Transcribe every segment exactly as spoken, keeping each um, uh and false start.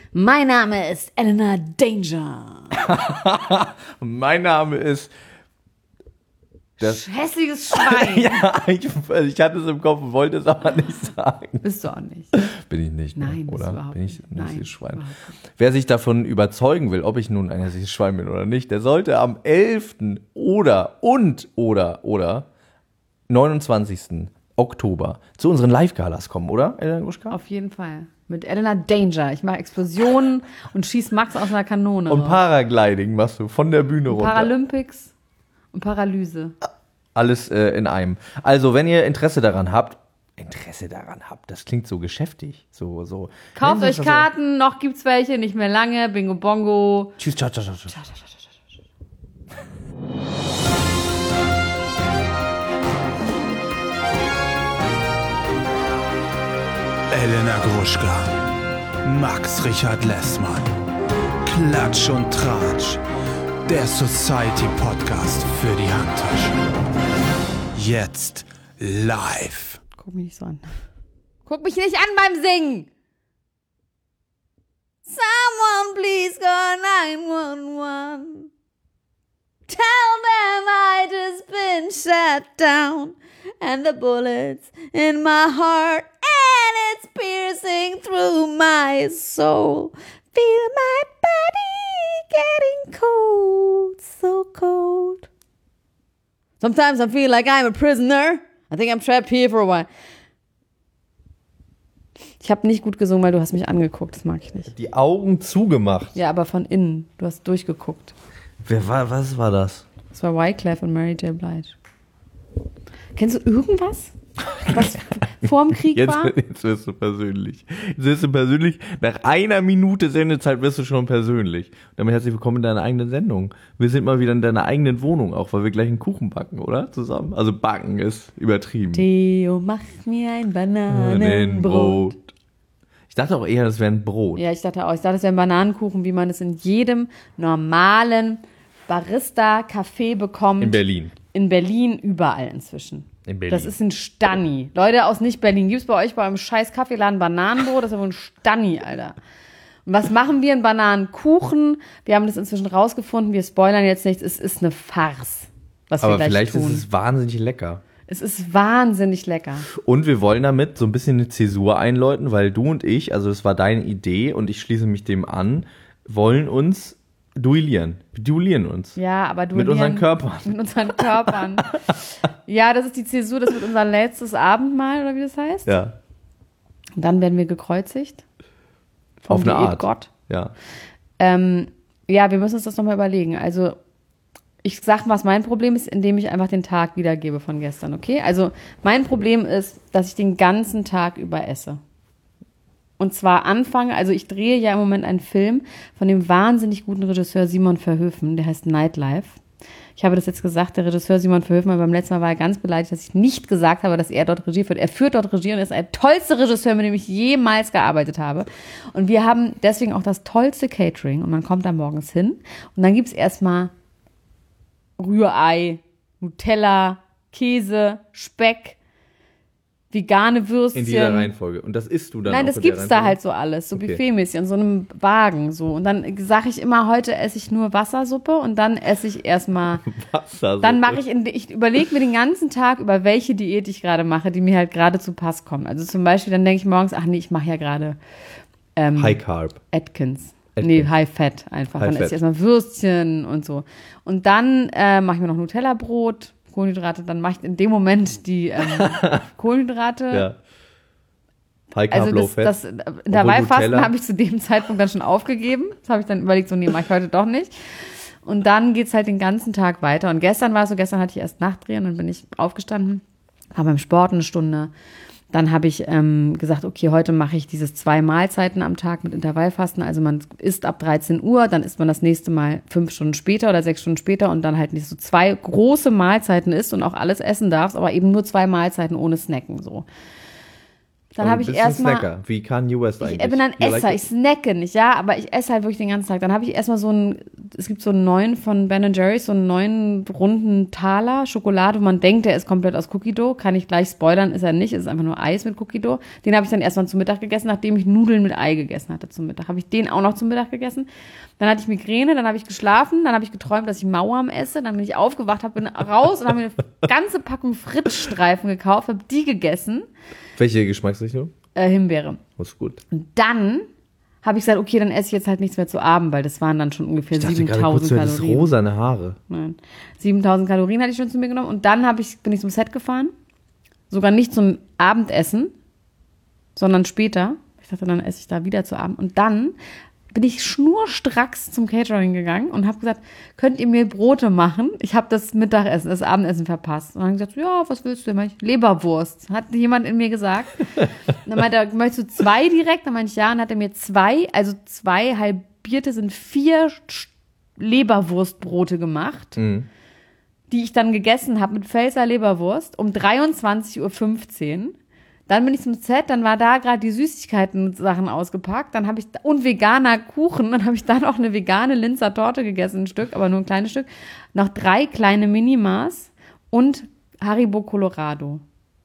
Mein Name ist Elena Danger. Mein Name ist das hässliches Schwein. Ja, ich, ich hatte es im Kopf und wollte es aber nicht sagen. Bist du auch nicht. Bin ich nicht, Nein, oder? bist du überhaupt bin ich ein nicht. hässliches Schwein. Nein, Wer sich davon überzeugen will, ob ich nun ein hässliches Schwein bin oder nicht, der sollte am elften oder und oder oder neunundzwanzigsten Oktober zu unseren Live-Galas kommen, oder, Elena Gruschka? Auf jeden Fall. Mit Elena Danger. Ich mache Explosionen und schieß Max aus einer Kanone. Und Paragliding machst du von der Bühne runter. Paralympics und Paralyse. Alles äh, in einem. Also, wenn ihr Interesse daran habt, Interesse daran habt, das klingt so geschäftig. So, so. Kauft euch Karten, noch gibt's welche, nicht mehr lange. Bingo Bongo. Tschüss, ciao, ciao, ciao. ciao. Ciao, ciao, ciao, ciao, ciao. Elena Gruschka, Max Richard Lessmann, Klatsch und Tratsch, der Society-Podcast für die Handtasche. Jetzt live. Guck mich nicht so an. Guck mich nicht an beim Singen! Someone please call nine one one. Tell them I just been shut down. And the bullets in my heart. And it's piercing through my soul. Feel my body getting cold, so cold. Sometimes I feel like I'm a prisoner. I think I'm trapped here for a while. Ich habe nicht gut gesungen, weil du hast mich angeguckt. Das mag ich nicht. Die Augen zugemacht. Ja, aber von innen. Du hast durchgeguckt. Wer war, was war das? Das war Wyclef und Mary J. Blige. Kennst du irgendwas, was vor dem Krieg Jetzt, war? jetzt wirst du persönlich. Jetzt wirst du persönlich. Nach einer Minute Sendezeit wirst du schon persönlich. Und damit herzlich willkommen in deiner eigenen Sendung. Wir sind mal wieder in deiner eigenen Wohnung, auch weil wir gleich einen Kuchen backen, oder? Zusammen. Also backen ist übertrieben. Theo, mach mir ein Bananenbrot. Ich dachte auch eher, das wäre ein Brot. Ja, ich dachte auch. Ich dachte, das wäre ein Bananenkuchen, wie man es in jedem normalen Barista-Café bekommt. In Berlin. In Berlin, überall inzwischen. In Berlin. Das ist ein Stanni. Leute aus Nicht-Berlin, gibt es bei euch bei eurem scheiß Kaffeeladen Bananenbrot? Das ist ja wohl ein Stanni, Alter. Und was machen wir? Ein Bananenkuchen. Wir haben das inzwischen rausgefunden. Wir spoilern jetzt nichts. Es ist eine Farce, was Aber wir gleich vielleicht tun. ist es wahnsinnig lecker. Es ist wahnsinnig lecker. Und wir wollen damit so ein bisschen eine Zäsur einläuten, weil du und ich, also das war deine Idee und ich schließe mich dem an, wollen uns duellieren. Wir duellieren uns. Ja, aber du Mit unseren Körpern. Mit unseren Körpern. Ja, das ist die Zäsur, das wird unser letztes Abendmahl, oder wie das heißt. Ja. Und dann werden wir gekreuzigt. Vom Auf eine Art. Diätgott. Ja. Ähm, ja, wir müssen uns das nochmal überlegen. Also, ich sag, was mein Problem ist, indem ich einfach den Tag wiedergebe von gestern, okay? Also, mein Problem ist, dass ich den ganzen Tag über esse. Und zwar anfange, also ich drehe ja im Moment einen Film von dem wahnsinnig guten Regisseur Simon Verhoeven, der heißt Nightlife. Ich habe das jetzt gesagt, der Regisseur Simon Verhoeven, aber beim letzten Mal war er ganz beleidigt, dass ich nicht gesagt habe, dass er dort Regie führt. Er führt dort Regie und ist der tollste Regisseur, mit dem ich jemals gearbeitet habe. Und wir haben deswegen auch das tollste Catering. Und man kommt da morgens hin und dann gibt's erstmal Rührei, Nutella, Käse, Speck, vegane Würstchen. In dieser Reihenfolge. Und das isst du dann Nein, auch das in der gibt's da Reihenfolge? halt so alles, so Okay. buffetmäßig, in so einem Wagen so. Und dann sage ich immer, heute esse ich nur Wassersuppe und dann esse ich erstmal, Wassersuppe. dann mache ich, in, ich überlege mir den ganzen Tag, über welche Diät ich gerade mache, die mir halt gerade zu Pass kommt. Also zum Beispiel, dann denke ich morgens, ach nee, ich mache ja gerade ähm, High Carb. Atkins. Atkins. Nee, High Fat einfach. High dann Fat. esse ich erstmal Würstchen und so. Und dann äh, mache ich mir noch Nutella-Brot, Kohlenhydrate, dann mache ich in dem Moment die ähm, Kohlenhydrate. Ja. High Carb, Also Low das, Fat. das Intervallfasten Nutella- habe ich zu dem Zeitpunkt dann schon aufgegeben. Das habe ich dann überlegt, so nee, mache ich heute doch nicht. Und dann geht's halt den ganzen Tag weiter. Und gestern war es so, gestern hatte ich erst Nachtdrehen, dann bin ich aufgestanden, war beim Sport eine Stunde. Dann habe ich ähm, gesagt, okay, heute mache ich dieses zwei Mahlzeiten am Tag mit Intervallfasten. Also man isst ab dreizehn Uhr, dann isst man das nächste Mal fünf Stunden später oder sechs Stunden später und dann halt nicht so zwei große Mahlzeiten isst und auch alles essen darfst, aber eben nur zwei Mahlzeiten ohne Snacken so. Dann Aber habe du ich bist ein erstmal. Snacker, wie Kanye West eigentlich. Ich bin ein You Esser, like ich snacke nicht, ja, aber ich esse halt wirklich den ganzen Tag. Dann habe ich erstmal so ein es gibt so einen neuen von Ben and Jerry's, so einen neuen runden Taler Schokolade, wo man denkt, der ist komplett aus Cookie Dough. Kann ich gleich spoilern, ist er nicht. Es ist einfach nur Eis mit Cookie Dough. Den habe ich dann erstmal zum Mittag gegessen, nachdem ich Nudeln mit Ei gegessen hatte zum Mittag. Habe ich den auch noch zum Mittag gegessen. Dann hatte ich Migräne, dann habe ich geschlafen, dann habe ich geträumt, dass ich Mauern esse. Dann bin ich aufgewacht, habe bin raus und habe mir eine ganze Packung Frittstreifen gekauft, habe die gegessen. Welche Geschmacksrichtung? Äh, Himbeere. Das ist gut. Und dann habe ich gesagt, okay, dann esse ich jetzt halt nichts mehr zu Abend, weil das waren dann schon ungefähr Ich dachte gerade kurz, siebentausend du hättest Kalorien. rosane Haare. Nein. siebentausend Kalorien hatte ich schon zu mir genommen. Und dann hab ich, bin ich zum Set gefahren. Sogar nicht zum Abendessen, sondern später. Ich dachte, dann esse ich da wieder zu Abend. Und dann bin ich schnurstracks zum Catering gegangen und habe gesagt, könnt ihr mir Brote machen? Ich habe das Mittagessen, das Abendessen verpasst. Und dann habe ich gesagt, ja, was willst du denn? Ich, Leberwurst, hat jemand in mir gesagt. Dann meinte er, möchtest du zwei direkt? Dann meinte ich, ja. Und hat er mir zwei, also zwei halbierte sind vier Leberwurstbrote gemacht, Mhm. die ich dann gegessen habe mit Pfälzer Leberwurst um dreiundzwanzig Uhr fünfzehn. Dann bin ich zum Set, dann war da gerade die Süßigkeiten-Sachen ausgepackt, dann habe ich, und veganer Kuchen, dann habe ich dann auch eine vegane Linzer Torte gegessen, ein Stück, aber nur ein kleines Stück, noch drei kleine Minimas und Haribo Colorado.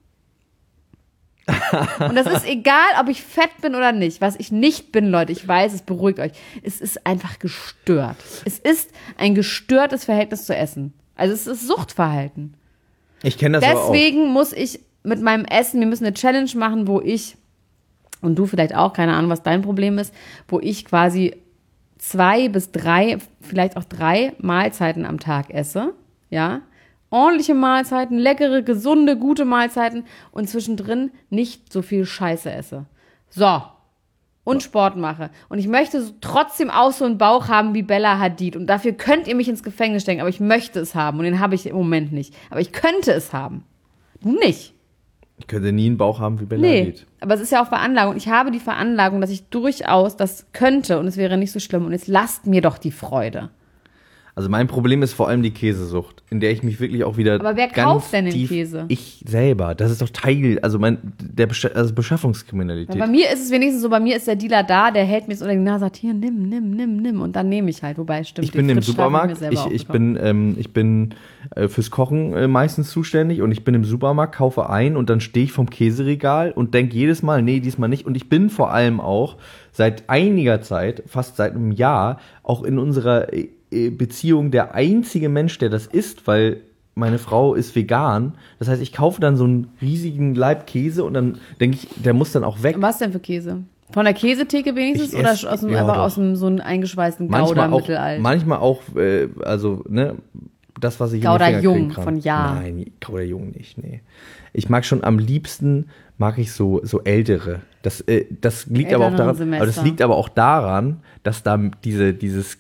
Und das ist egal, ob ich fett bin oder nicht. Was ich nicht bin, Leute, ich weiß, es beruhigt euch. Es ist einfach gestört. Es ist ein gestörtes Verhältnis zu Essen. Also es ist Suchtverhalten. Ich kenne das aber auch. Deswegen muss ich mit meinem Essen, wir müssen eine Challenge machen, wo ich, und du vielleicht auch, keine Ahnung, was dein Problem ist, wo ich quasi zwei bis drei, vielleicht auch drei Mahlzeiten am Tag esse, ja, ordentliche Mahlzeiten, leckere, gesunde, gute Mahlzeiten und zwischendrin nicht so viel Scheiße esse. So. Und Sport mache. Und ich möchte so trotzdem auch so einen Bauch haben wie Bella Hadid. Und dafür könnt ihr mich ins Gefängnis stecken, aber ich möchte es haben. Und den habe ich im Moment nicht. Aber ich könnte es haben. Du nicht. Ich könnte nie einen Bauch haben wie Bella Nee, Hadid. aber es ist ja auch Veranlagung. Ich habe die Veranlagung, dass ich durchaus das könnte und es wäre nicht so schlimm. Und jetzt lasst mir doch die Freude. Also mein Problem ist vor allem die Käsesucht, in der ich mich wirklich auch wieder Aber wer ganz kauft denn den tief, Käse? Ich selber. Das ist doch Teil, also mein der Besch- also Beschaffungskriminalität. Bei mir ist es wenigstens so, bei mir ist der Dealer da, der hält mir so unter die Nase, sagt, hier, nimm, nimm, nimm, nimm. Und dann nehme ich halt. Wobei, stimmt. Ich bin im Supermarkt, ich, ich, ich bin, ähm, ich bin äh, fürs Kochen äh, meistens zuständig und ich bin im Supermarkt, kaufe ein und dann stehe ich vom Käseregal und denke jedes Mal, nee, diesmal nicht. Und ich bin vor allem auch seit einiger Zeit, fast seit einem Jahr, auch in unserer äh, Beziehung der einzige Mensch, der das isst, weil meine Frau ist vegan. Das heißt, ich kaufe dann so einen riesigen Laib Käse und dann denke ich, der muss dann auch weg. Was denn für Käse? Von der Käsetheke wenigstens Ich oder ess- aus dem, ja, einfach doch. aus dem so einem eingeschweißten Manchmal Gouda auch, mittelalt? manchmal auch, äh, also, ne, das, was ich Gouda in die Finger Jung kriegen kann. von Ja. Nein, Gouda Jung nicht, nee. Ich mag schon am liebsten, mag ich so, so ältere. Das, äh, das liegt aber auch Älteren daran, Semester. aber das liegt aber auch daran, dass da diese, dieses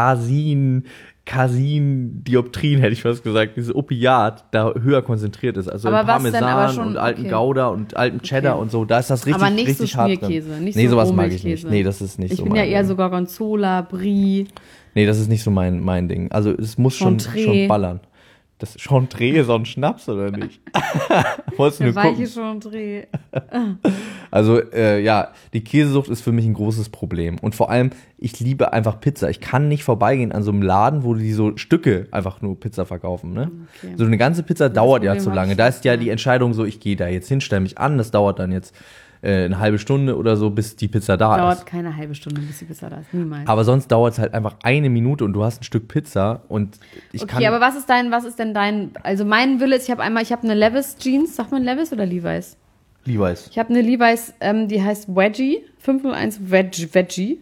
Casin, Casin-Dioptrin, hätte ich fast gesagt, dieses Opiat da höher konzentriert ist. Also Aber im was denn? Parmesan Aber schon- und alten okay. Gouda und alten Cheddar Okay. und so, da ist das richtig, Aber nicht so richtig hart drin. Schmierkäse, nicht nee, so sowas mag ich Rohmilchkäse. nicht. Nee, das ist nicht Ich so bin ja mein eher Ding. so Gorgonzola, Brie. Nee, das ist nicht so mein, mein Ding. Also es muss schon, Chantre. schon ballern. Das Chantre ist so ein Schnaps, oder nicht? Wolltest du nur Weiche gucken? Chantre. Also äh, ja, die Käsesucht ist für mich ein großes Problem. Und vor allem, ich liebe einfach Pizza. Ich kann nicht vorbeigehen an so einem Laden, wo die so Stücke einfach nur Pizza verkaufen. Ne? Okay. So eine ganze Pizza dauert ja Problem zu hab lange. ich Da nicht, ist ja ja. die Entscheidung so, ich gehe da jetzt hin, stelle mich an. Das dauert dann jetzt äh, eine halbe Stunde oder so, bis die Pizza da Dauert ist. keine halbe Stunde, bis die Pizza da ist. Niemals. Aber sonst dauert es halt einfach eine Minute und du hast ein Stück Pizza und ich Okay, kann... aber was ist dein, was ist denn dein, also mein Wille ist, ich habe einmal, ich habe eine Levi's Jeans, sagt man Levi's oder Levi's? Levi's. Ich habe eine Levi's, ähm, die heißt Wedgie, fünf null eins Veg, Veggie.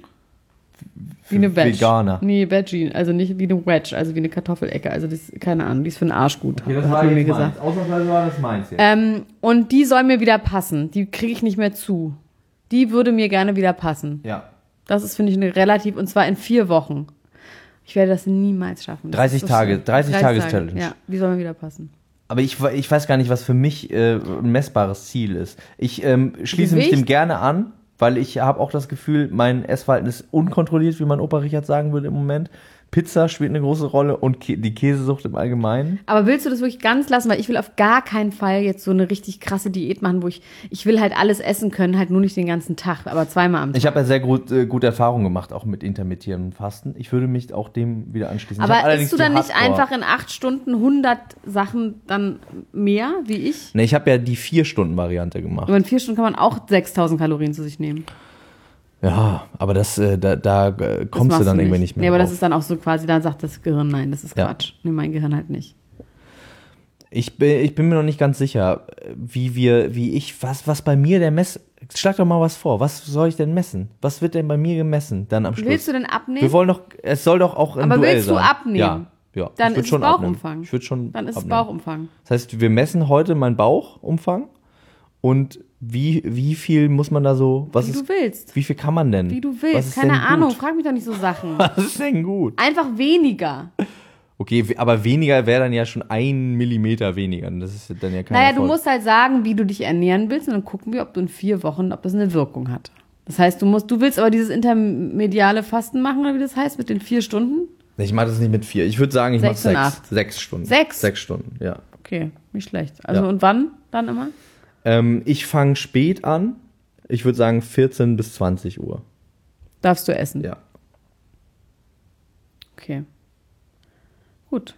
Wie eine Veg. Veganer. Nee, Veggie, also nicht wie eine Wedge, also wie eine Kartoffelecke, also das, keine Ahnung, die ist für den Arsch gut, hat man mir gesagt. Ausnahmsweise war das meins jetzt. Ähm, und die soll mir wieder passen, die kriege ich nicht mehr zu. Die würde mir gerne wieder passen. Ja. Das ist, finde ich, eine relativ, und zwar in vier Wochen. Ich werde das niemals schaffen. Das dreißig ist so Tage, schlimm. dreißig Tages-Challenge. Ja, die soll mir wieder passen. Aber ich, ich weiß gar nicht, was für mich äh, ein messbares Ziel ist. Ich ähm, schließe mich Gewicht? dem gerne an, weil ich habe auch das Gefühl, mein Essverhalten ist unkontrolliert, wie mein Opa Richard sagen würde im Moment. Pizza spielt eine große Rolle und Kä- die Käsesucht im Allgemeinen. Aber willst du das wirklich ganz lassen? Weil ich will auf gar keinen Fall jetzt so eine richtig krasse Diät machen, wo ich, ich will halt alles essen können, halt nur nicht den ganzen Tag, aber zweimal am Tag. Ich habe ja sehr gut, äh, gute Erfahrungen gemacht, auch mit intermittierendem Fasten. Ich würde mich auch dem wieder anschließen. Ich hab Aber allerdings isst du dann die nicht Hardcore- einfach in acht Stunden hundert Sachen dann mehr, wie ich? Ne, ich habe ja die vier-Stunden-Variante gemacht. Aber in vier Stunden kann man auch sechstausend Kalorien zu sich nehmen. Ja, aber das, äh, da, da äh, Das kommst du machst dann irgendwie nicht mehr Nee, aber drauf. das ist dann auch so quasi, da sagt das Gehirn, nein, das ist Ja. Quatsch. Nee, mein Gehirn halt nicht. Ich bin, ich bin mir noch nicht ganz sicher, wie wir, wie ich, was, was bei mir der Mess... Schlag doch mal was vor. Was soll ich denn messen? Was wird denn bei mir gemessen dann am Schluss? Willst du denn abnehmen? Wir wollen doch, es soll doch auch ein Aber Duell willst du sein. abnehmen? Ja, ja. Dann ich würd ist schon es Bauchumfang. abnehmen. Ich würde schon Dann ist es abnehmen. Bauchumfang. Das heißt, wir messen heute meinen Bauchumfang und wie, wie viel muss man da so, was Wie ist, du willst. wie viel kann man denn? Wie du Was willst. ist Keine denn Ahnung, gut? frag mich doch nicht so Sachen. Was ist denn gut? Einfach weniger. Okay, we- aber weniger wäre dann ja schon ein Millimeter weniger. Das ist dann ja kein Naja, du Erfolg. musst halt sagen, wie du dich ernähren willst und dann gucken wir, ob du in vier Wochen, ob das eine Wirkung hat. Das heißt, du musst, du willst aber dieses intermediale Fasten machen, oder wie das heißt, mit den vier Stunden? Ich mache das nicht mit vier. Ich würde sagen, ich mache Sechs und sechs. acht. Sechs Stunden. Sechs? Sechs Stunden, ja. Okay, nicht schlecht. Also Ja. und wann dann immer? Ähm, ich fange spät an. Ich würde sagen vierzehn bis zwanzig Uhr. Darfst du essen? Ja. Okay. Gut.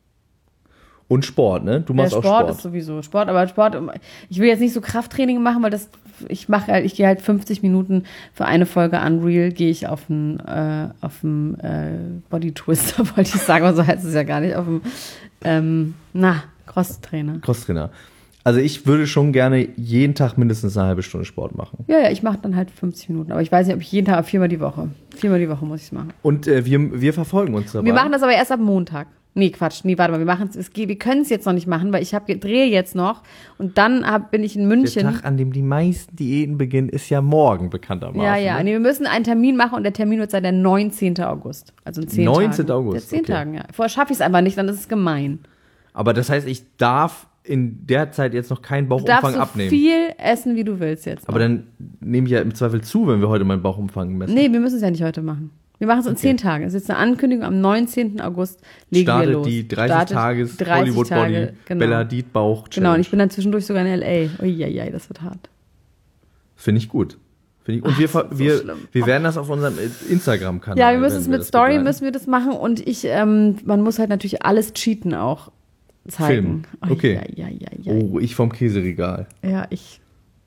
Und Sport, ne? Du Der machst Sport, auch Sport. ist sowieso Sport, aber Sport, ich will jetzt nicht so Krafttraining machen, weil das, ich mache halt, ich gehe halt fünfzig Minuten für eine Folge Unreal, gehe ich auf einen, äh, auf einen äh, Body Twister, wollte ich sagen, aber so heißt es ja gar nicht, auf einen, ähm, na, Crosstrainer. Crosstrainer. Also ich würde schon gerne jeden Tag mindestens eine halbe Stunde Sport machen. Ja, ja, ich mache dann halt fünfzig Minuten, aber ich weiß nicht, ob ich jeden Tag, viermal die Woche, viermal die Woche muss ich es machen. Und äh, wir, wir verfolgen uns dabei. Wir machen das aber erst ab Montag. Nee, Quatsch, nee, warte mal, wir machen es, wir können es jetzt noch nicht machen, weil ich habe drehe jetzt noch und dann hab, bin ich in München. Der Tag, an dem die meisten Diäten beginnen, ist ja morgen bekanntermaßen. Ja, ja. Ne? Nee, wir müssen einen Termin machen und der Termin wird sein der neunzehnten August. Also in zehn Tagen. neunzehnten August, Ja, zehn okay. Tagen, ja. Vorher schaffe ich es einfach nicht, dann ist es gemein. Aber das heißt, ich darf in der Zeit jetzt noch keinen Du Bauchumfang darfst so abnehmen. viel essen, wie du willst jetzt. Aber dann nehme ich ja im Zweifel zu, wenn wir heute meinen Bauchumfang messen. Nee, wir müssen es ja nicht heute machen. Wir machen es in Okay. zehn Tagen. Es ist jetzt eine Ankündigung, am neunzehnten August legen Startet wir los. die dreißig Startet Tages dreißig Hollywood Tage, Body genau. Bella Diet Bauch Challenge. Genau, und ich bin dann zwischendurch sogar in L A. Uiuiui, das wird hart. Finde ich gut. Finde ich, und Ach, wir, das ist so wir, schlimm. wir werden das auf unserem Instagram-Kanal. Ja, wir müssen werden es mit das Story, begleiten. müssen wir das machen und ich, ähm, man muss halt natürlich alles cheaten auch zeigen. Filmen. Okay. Uiuiui. Oh, ich vom Käseregal. Ja, ich.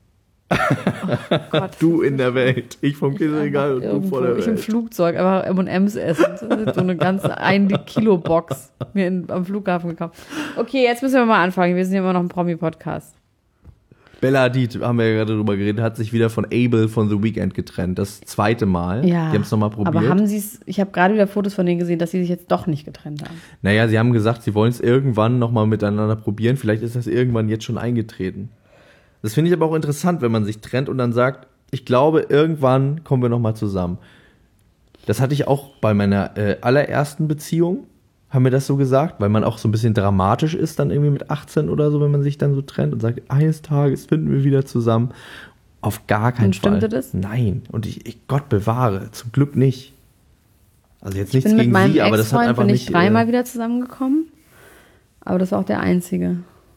Oh Gott. Du in der Welt. Ich vom Ich Käseregal und einfach du irgendwo- vor der Ich im Welt. Flugzeug, einfach M und M's essen. So eine ganze ein Kilo Box mir in, am Flughafen gekauft. Okay, jetzt müssen wir mal anfangen. Wir sind ja immer noch ein Promi-Podcast. Bella Hadid, haben wir ja gerade drüber geredet, hat sich wieder von Abel von The Weeknd getrennt. Das zweite Mal. Ja. Die haben es nochmal probiert. Aber haben sie es, ich habe gerade wieder Fotos von denen gesehen, dass sie sich jetzt doch nicht getrennt haben. Naja, sie haben gesagt, sie wollen es irgendwann nochmal miteinander probieren. Vielleicht ist das irgendwann jetzt schon eingetreten. Das finde ich aber auch interessant, wenn man sich trennt und dann sagt, ich glaube, irgendwann kommen wir nochmal zusammen. Das hatte ich auch bei meiner äh, allerersten Beziehung, haben wir das so gesagt, weil man auch so ein bisschen dramatisch ist dann irgendwie mit achtzehn oder so, wenn man sich dann so trennt und sagt, eines Tages finden wir wieder zusammen. Auf gar keinen Und Fall. stimmte das? Nein. Und ich, ich Gott bewahre, zum Glück nicht. Also jetzt Ich nichts bin mit gegen meinem sie, aber das hat Ex-Freund einfach bin nicht... ich dreimal äh, wieder zusammengekommen. Aber das war auch der einzige.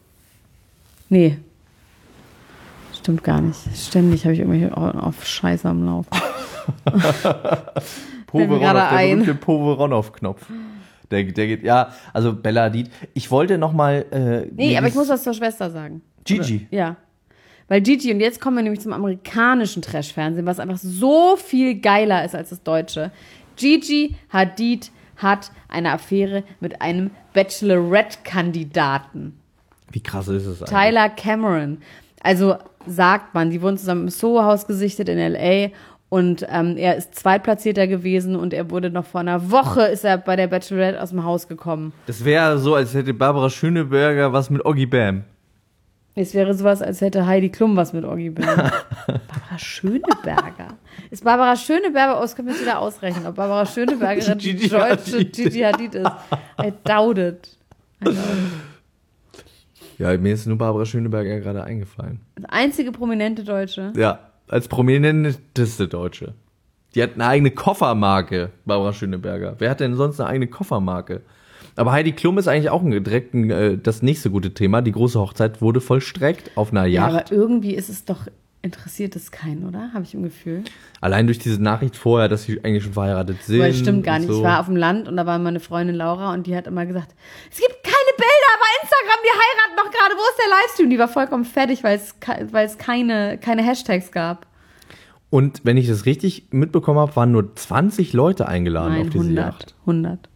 Nee. Stimmt gar nicht. Ständig habe ich irgendwelche auf Scheiße am Laufen. Fällt mir Poveronov, gerade der ein. berühmte Poveronov-Knopf. Der, der geht, ja, also Bella Hadid. Ich wollte noch mal... Äh, Nee, mir aber ich dies- muss was zur Schwester sagen. Gigi. Oder, ja. Weil Gigi, und jetzt kommen wir nämlich zum amerikanischen Trash-Fernsehen, was einfach so viel geiler ist als das deutsche. Gigi Hadid hat eine Affäre mit einem Bachelorette-Kandidaten. Wie krass ist es eigentlich? Tyler Cameron. Also sagt man, die wurden zusammen im Soho-Haus gesichtet in L A und ähm, er ist Zweitplatzierter gewesen und er wurde noch vor einer Woche ist er bei der Bachelorette aus dem Haus gekommen. Das wäre so, als hätte Barbara Schöneberger was mit Oggy Bam. Es wäre sowas, als hätte Heidi Klum was mit Oggy Bam. Barbara Schöneberger. Ist Barbara Schöneberger, oh, das können wir jetzt wieder ausrechnen, ob Barbara Schöneberger die Gigi deutsche Hadid. Gigi Hadid ist. I doubt it. I doubt it. Ja, mir ist nur Barbara Schöneberger gerade eingefallen. Das einzige prominente Deutsche. Ja, als prominenteste Deutsche. Die hat eine eigene Koffermarke, Barbara Schöneberger. Wer hat denn sonst eine eigene Koffermarke? Aber Heidi Klum ist eigentlich auch ein, direkt ein, äh, das nächste gute Thema. Die große Hochzeit wurde vollstreckt auf einer Ja, Yacht. aber irgendwie ist es doch, interessiert es keinen, oder? Habe ich im Gefühl. Allein durch diese Nachricht vorher, dass sie eigentlich schon verheiratet sind. Aber das stimmt gar und nicht. so. Ich war auf dem Land und da war meine Freundin Laura und die hat immer gesagt, es gibt keine Bilder bei Instagram, die heiraten doch gerade, wo ist der Livestream? Die war vollkommen fertig, weil es, ke- weil es keine, keine Hashtags gab. Und wenn ich das richtig mitbekommen habe, waren nur zwanzig Leute eingeladen Nein, auf diese hundert. Yacht. hundert.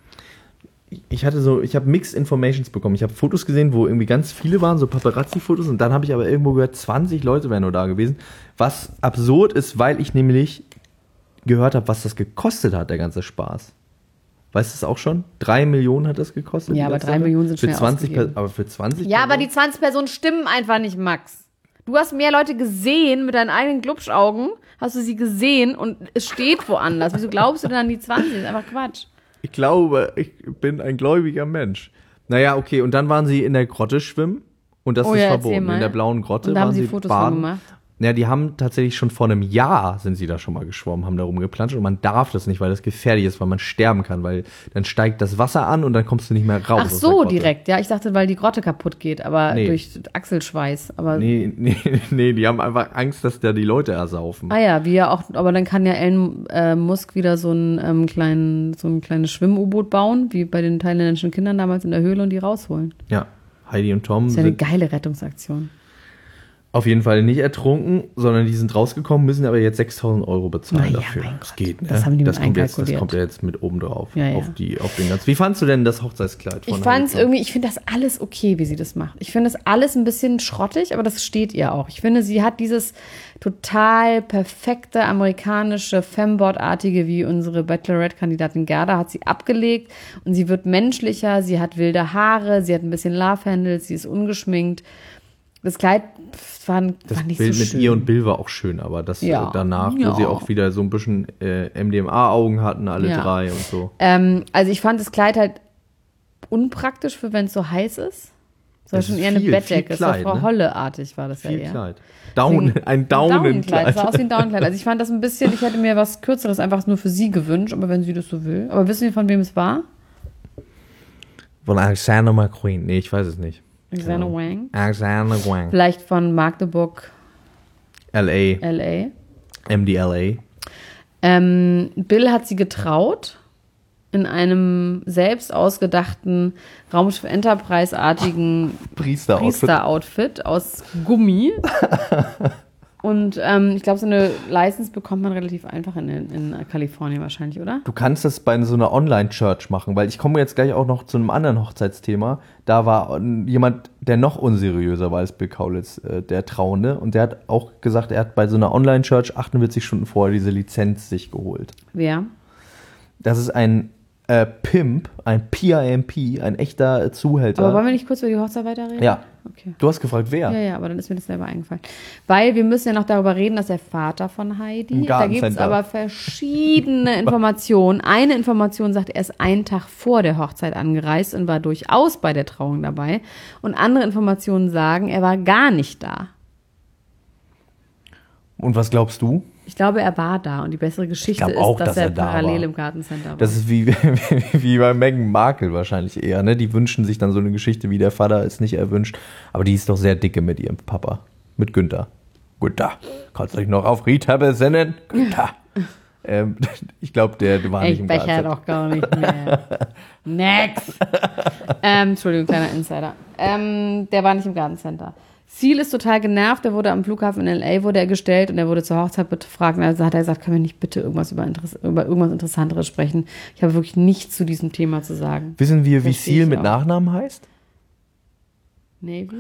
Ich hatte so, ich habe Mixed Informations bekommen. Ich habe Fotos gesehen, wo irgendwie ganz viele waren, so Paparazzi-Fotos. Und dann habe ich aber irgendwo gehört, zwanzig Leute wären nur da gewesen. Was absurd ist, weil ich nämlich gehört habe, was das gekostet hat, der ganze Spaß. Weißt du es auch schon? Drei Millionen hat das gekostet? Ja, die aber ganze drei Sache? Millionen sind für schnell zwanzig ausgegeben. Per- Aber für zwanzig Ja, aber Personen? die zwanzig Personen stimmen einfach nicht, Max. Du hast mehr Leute gesehen mit deinen eigenen Glubschaugen, hast du sie gesehen und es steht woanders. Wieso glaubst du denn an die zwanzig? Das ist einfach Quatsch. Ich glaube, ich bin ein gläubiger Mensch. Naja, okay, und dann waren sie in der Grotte schwimmen und das Oh ist ja, erzähl verboten. mal. In der blauen Grotte Und da waren haben sie sie Fotos von baden. gemacht? Ja, die haben tatsächlich schon vor einem Jahr sind sie da schon mal geschwommen, haben da rumgeplanscht und man darf das nicht, weil das gefährlich ist, weil man sterben kann, weil dann steigt das Wasser an und dann kommst du nicht mehr raus. Ach aus der so, Grotte. direkt. Ja, ich dachte, weil die Grotte kaputt geht, aber Nee. durch Achselschweiß. Aber Nee, nee, nee, die haben einfach Angst, dass da die Leute ersaufen. Ah ja, wie ja auch, aber dann kann ja Elon äh, Musk wieder so ein, ähm, kleinen, so ein kleines Schwimm-U-Boot bauen, wie bei den thailändischen Kindern damals in der Höhle und die rausholen. Ja, Heidi und Tom Das ist ja eine sind geile Rettungsaktion. auf jeden Fall nicht ertrunken, sondern die sind rausgekommen, müssen aber jetzt sechstausend Euro bezahlen Na ja, dafür. mein Das Gott. geht, ne? Das haben die das mit kommt jetzt, Das einkalkuliert. kommt ja jetzt mit oben drauf, Ja, ja. auf, die, auf den ganzen. Wie fandst du denn das Hochzeitskleid von Ich fand es Heidi Klum? irgendwie, ich finde das alles okay, wie sie das macht. Ich finde das alles ein bisschen schrottig, aber das steht ihr auch. Ich finde, sie hat dieses total perfekte amerikanische Femboard-artige, wie unsere Bachelorette-Kandidatin Gerda, hat sie abgelegt und sie wird menschlicher, sie hat wilde Haare, sie hat ein bisschen Love-Handles, sie ist ungeschminkt. Das Kleid pff, war, Das war nicht Bild so mit schön. ihr und Bill war auch schön, aber das Ja. äh, danach, Ja. wo sie auch wieder so ein bisschen äh, M D M A-Augen hatten, alle Ja. drei und so. Ähm, also ich fand das Kleid halt unpraktisch für, wenn es so heiß ist. Das war Das schon ist eher eine viel, Bettdecke. viel Das war Kleid, Frau ne? Holle-artig, war das Viel ja eher. Kleid. Down, Deswegen- ein Downenkleid. Daunenkleid. Das sah aus wie ein Daunenkleid. Also ich fand das ein bisschen, ich hätte mir was Kürzeres einfach nur für sie gewünscht, aber wenn sie das so will. Aber wissen Sie, von wem es war? Von Alexander McQueen. Nee, ich weiß es nicht. Alexander Wang. Alexander Wang. Vielleicht von Magdeburg, L A. L A. M D L A. Ähm, Bill hat sie getraut in einem selbst ausgedachten Raumschiff Enterprise-artigen Priester-Outfit. Priester-Outfit aus Gummi. Und ähm, ich glaube, so eine License bekommt man relativ einfach in, in Kalifornien wahrscheinlich, oder? Du kannst das bei so einer Online-Church machen, weil ich komme jetzt gleich auch noch zu einem anderen Hochzeitsthema. Da war jemand, der noch unseriöser war als Bill Kaulitz, äh, der Trauende. Und der hat auch gesagt, er hat bei so einer Online-Church achtundvierzig Stunden vorher diese Lizenz sich geholt. Wer? Das ist ein äh, Pimp, ein P I M P, ein echter äh, Zuhälter. Aber wollen wir nicht kurz über die Hochzeit weiterreden? Ja. Okay. Du hast gefragt, wer? Ja, ja, aber dann ist mir das selber eingefallen. Weil wir müssen ja noch darüber reden, dass der Vater von Heidi, Im da gibt es Gartencenter. aber verschiedene Informationen. Eine Information sagt, er ist einen Tag vor der Hochzeit angereist und war durchaus bei der Trauung dabei. Und andere Informationen sagen, er war gar nicht da. Und was glaubst du? Ich glaube, er war da und die bessere Geschichte Ich ist, glaub auch, dass, dass er, er da parallel war. im Gartencenter war. Das ist wie, wie bei Meghan Markle wahrscheinlich eher, ne? Die wünschen sich dann so eine Geschichte, wie der Vater ist nicht erwünscht. Aber die ist doch sehr dicke mit ihrem Papa. Mit Günther. Günther, kannst du dich noch auf Rita besinnen? Günther. ähm, ich glaube, der, der war nicht ich im becher Garten. doch gar nicht mehr. Next. ähm, Entschuldigung, kleiner Insider. Ähm, der war nicht im Gartencenter. Seal ist total genervt, der wurde am Flughafen in L A wurde er gestellt und er wurde zur Hochzeit befragt. Und also hat er gesagt, können wir nicht bitte irgendwas über, Interess- über irgendwas Interessanteres sprechen? Ich habe wirklich nichts zu diesem Thema zu sagen. Wissen wir, wie Versteh Seal ich mit auch. Nachnamen heißt? Navy?